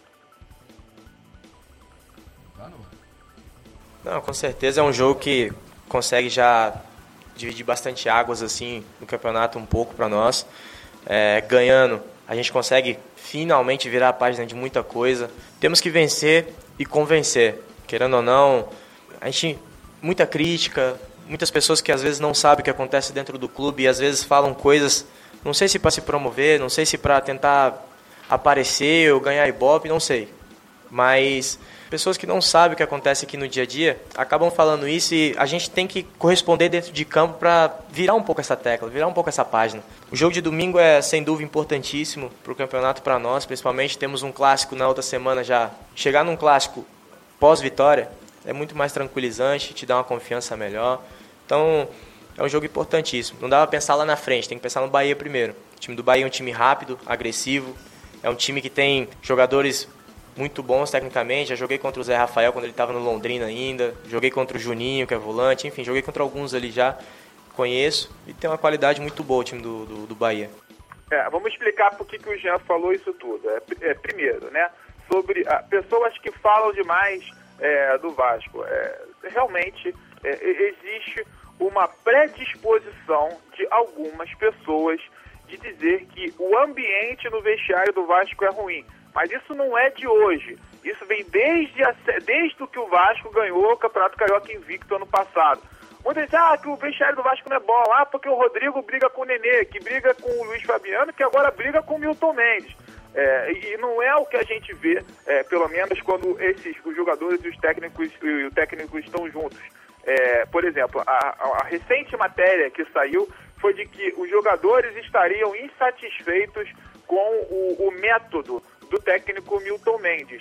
Não, com certeza é um jogo que consegue já dividir bastante águas assim no campeonato um pouco para nós. Ganhando, a gente consegue finalmente virar a página de muita coisa. Temos que vencer e convencer. Querendo ou não, a gente muita crítica, muitas pessoas que às vezes não sabem o que acontece dentro do clube e às vezes falam coisas, não sei se para se promover, não sei se para tentar aparecer ou ganhar ibope, não sei. Mas pessoas que não sabem o que acontece aqui no dia a dia acabam falando isso e a gente tem que corresponder dentro de campo para virar um pouco essa tecla, virar um pouco essa página. O jogo de domingo é sem dúvida importantíssimo para o campeonato, para nós, principalmente temos um clássico na outra semana já. Chegar num clássico pós-vitória é muito mais tranquilizante, te dá uma confiança melhor. Então é um jogo importantíssimo. Não dá para pensar lá na frente, tem que pensar no Bahia primeiro. O time do Bahia é um time rápido, agressivo, é um time que tem jogadores muito bons tecnicamente. Já joguei contra o Zé Rafael quando ele estava no Londrina ainda, joguei contra o Juninho, que é volante, enfim, joguei contra alguns ali já, conheço, e tem uma qualidade muito boa o time do Bahia. Vamos explicar por que o Jean falou isso tudo. Primeiro, né, sobre pessoas que falam demais do Vasco. Realmente existe uma predisposição de algumas pessoas de dizer que o ambiente no vestiário do Vasco é ruim. Mas isso não é de hoje. Isso vem desde que o Vasco ganhou o Campeonato Carioca invicto ano passado. Muitos dizem que o vestiário do Vasco não é bom, porque o Rodrigo briga com o Nenê, que briga com o Luiz Fabiano, que agora briga com o Milton Mendes. E não é o que a gente vê, pelo menos quando os jogadores e o técnico estão juntos. Por exemplo, a recente matéria que saiu foi de que os jogadores estariam insatisfeitos com o método do técnico Milton Mendes.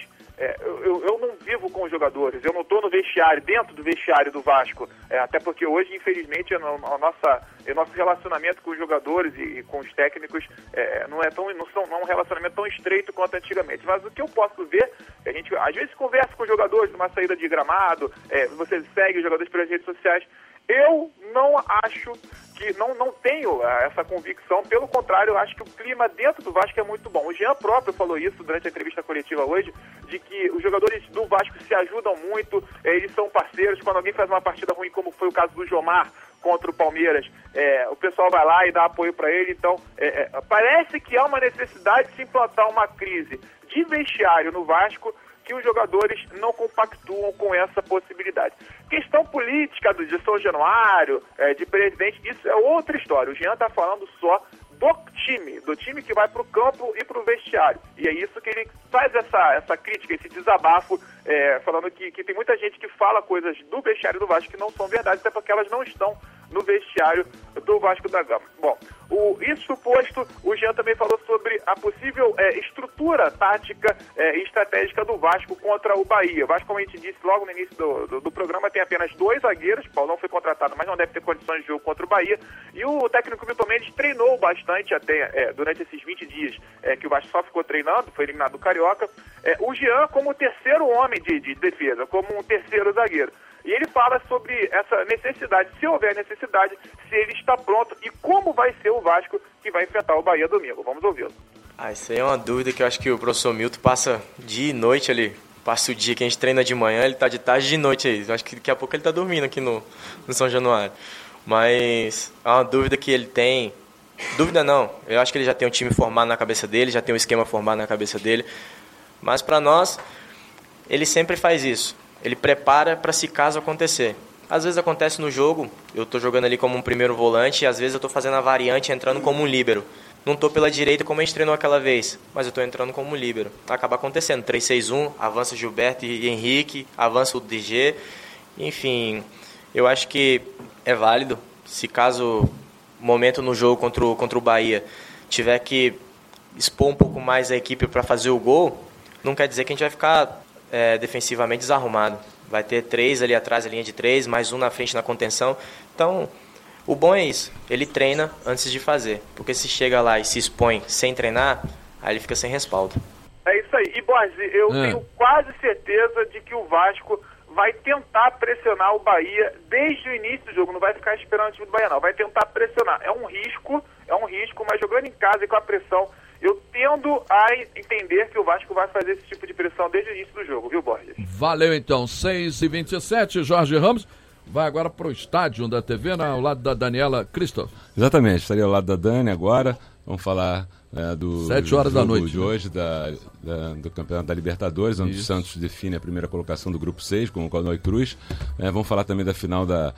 Eu não vivo com os jogadores, eu não estou no vestiário, dentro do vestiário do Vasco, até porque hoje, infelizmente, o nosso relacionamento com os jogadores e com os técnicos não é um relacionamento tão estreito quanto antigamente. Mas o que eu posso ver, a gente às vezes conversa com os jogadores numa saída de gramado, você segue os jogadores pelas redes sociais. Eu não acho que, não tenho essa convicção, pelo contrário, eu acho que o clima dentro do Vasco é muito bom. O Jean próprio falou isso durante a entrevista coletiva hoje, de que os jogadores do Vasco se ajudam muito, eles são parceiros. Quando alguém faz uma partida ruim, como foi o caso do Jomar contra o Palmeiras, o pessoal vai lá e dá apoio para ele. Então, parece que há uma necessidade de se implantar uma crise de vestiário no Vasco, que os jogadores não compactuam com essa possibilidade. Questão política de São Januário, de presidente, isso é outra história. O Jean está falando só do time que vai para o campo e para o vestiário. E é isso que ele faz essa crítica, esse desabafo, falando que tem muita gente que fala coisas do vestiário do Vasco que não são verdade, até porque elas não estão no vestiário do Vasco da Gama. Bom, isso posto, o Jean também falou sobre a possível estrutura tática e estratégica do Vasco contra o Bahia. O Vasco, como a gente disse logo no início do programa, tem apenas 2 zagueiros. Paulão foi contratado, mas não deve ter condições de jogo contra o Bahia. E o técnico Milton Mendes treinou bastante até durante esses 20 dias que o Vasco só ficou treinando, foi eliminado do Carioca. O Jean como o terceiro homem de defesa, como um terceiro zagueiro. E ele fala sobre essa necessidade, se houver necessidade, se ele está pronto e como vai ser o Vasco que vai enfrentar o Bahia domingo. Vamos ouvi-lo. Isso aí é uma dúvida que eu acho que o professor Milton passa dia e noite ali. Passa o dia que a gente treina de manhã, ele está de tarde e de noite aí. Eu acho que daqui a pouco ele está dormindo aqui no São Januário. Mas é uma dúvida que ele tem. Dúvida não, eu acho que ele já tem um time formado na cabeça dele, já tem um esquema formado na cabeça dele. Mas para nós, ele sempre faz isso. Ele prepara para se caso acontecer. Às vezes acontece no jogo, eu estou jogando ali como um primeiro volante e às vezes eu estou fazendo a variante entrando como um líbero. Não estou pela direita como a gente treinou aquela vez, mas eu estou entrando como um líbero. Acaba acontecendo, 3-6-1, avança Gilberto e Henrique, avança o DG. Enfim, eu acho que é válido. Se caso o momento no jogo contra o Bahia tiver que expor um pouco mais a equipe para fazer o gol, não quer dizer que a gente vai ficar defensivamente desarrumado. Vai ter 3 ali atrás, a linha de 3, mais um na frente na contenção. Então, o bom é isso. Ele treina antes de fazer. Porque se chega lá e se expõe sem treinar, aí ele fica sem respaldo. É isso aí. E, Borges, eu tenho quase certeza de que o Vasco vai tentar pressionar o Bahia desde o início do jogo. Não vai ficar esperando o time do Bahia, não. Vai tentar pressionar. É um risco, mas jogando em casa e com a pressão, eu tendo a entender que o Vasco vai fazer esse tipo de pressão desde o início do jogo, viu, Borges? Valeu, então. 6h27, Jorge Ramos vai agora para o estádio da TV, ao lado da Daniela Christoph. Exatamente, estaria ao lado da Dani agora. Vamos falar do 7 horas da noite de hoje, do Campeonato da Libertadores, onde o Santos define a primeira colocação do Grupo 6 com o Godoy Cruz. Vamos falar também da final da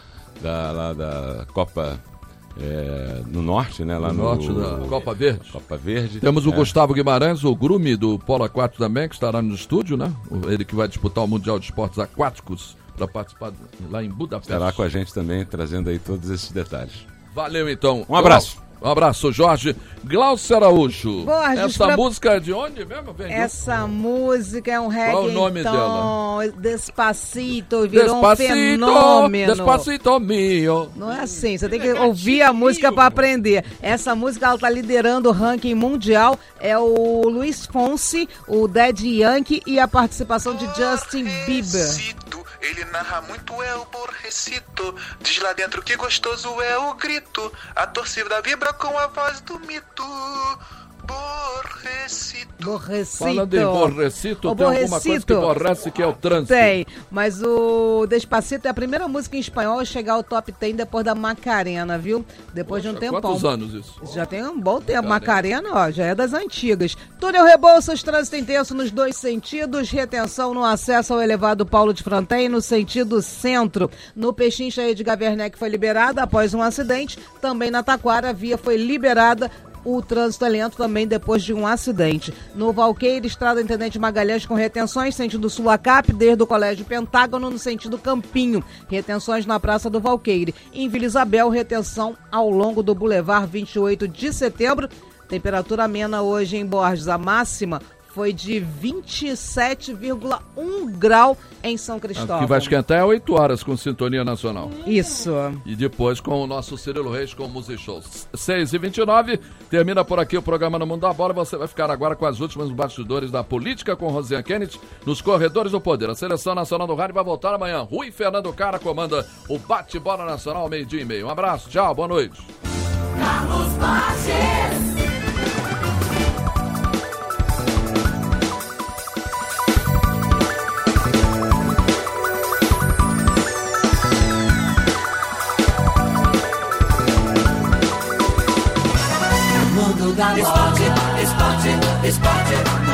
Copa no Norte, né? Lá no Norte da Copa Verde. Copa Verde. Temos o Gustavo Guimarães, o Grume do Polo Aquático também, que estará no estúdio, né? Ele que vai disputar o Mundial de Esportes Aquáticos para participar lá em Budapeste. Estará com a gente também, trazendo aí todos esses detalhes. Valeu, então. Um abraço. Um abraço, Jorge. Glaucio Araújo. Borges, essa música é de onde mesmo? Essa música é um reggae. Qual o nome dela? Despacito, virou um fenômeno. Despacito mio. Não é assim, você tem que ouvir a música para aprender. Essa música, ela tá liderando o ranking mundial. É o Luiz Fonsi, o Daddy Yankee e a participação de Justin Bieber. Ele narra muito, é o Borrecito. Diz lá dentro que gostoso é o grito. A torcida vibra com a voz do mito. Borrecito. Falando em Borrecito, tem alguma coisa que borrece, que é o trânsito. Tem, mas o Despacito é a primeira música em espanhol a chegar ao top 10 depois da Macarena, viu? Depois de um tempão. Quantos anos isso? Já tem um bom tempo. Macarena, ó, já é das antigas. Túnel Rebouças, trânsito intenso nos 2 sentidos, retenção no acesso ao elevado Paulo de Fronten no sentido centro. No Pechincha, Edgar Werneck foi liberada após um acidente. Também na Taquara, a via foi liberada O trânsito é lento também depois de um acidente. No Valqueire, Estrada Intendente Magalhães com retenções, sentido Sul-Acap, desde o Colégio Pentágono no sentido Campinho. Retenções na Praça do Valqueire. Em Vila Isabel, retenção ao longo do Boulevard 28 de Setembro. Temperatura amena hoje em Borges. A máxima foi de 27,1 grau em São Cristóvão. Que vai esquentar é 8 horas com Sintonia Nacional. Isso. E depois com o nosso Cirilo Reis com o Music Shows. 6h29, termina por aqui o programa No Mundo da Bola. Você vai ficar agora com as últimas bastidores da política com Rosiane Kennedy nos corredores do poder. A Seleção Nacional do Rádio vai voltar amanhã. Rui Fernando Cara comanda o Bate-Bola Nacional, 12h30. Um abraço, tchau, boa noite. Carlos Borges. Esporte, esporte, esporte.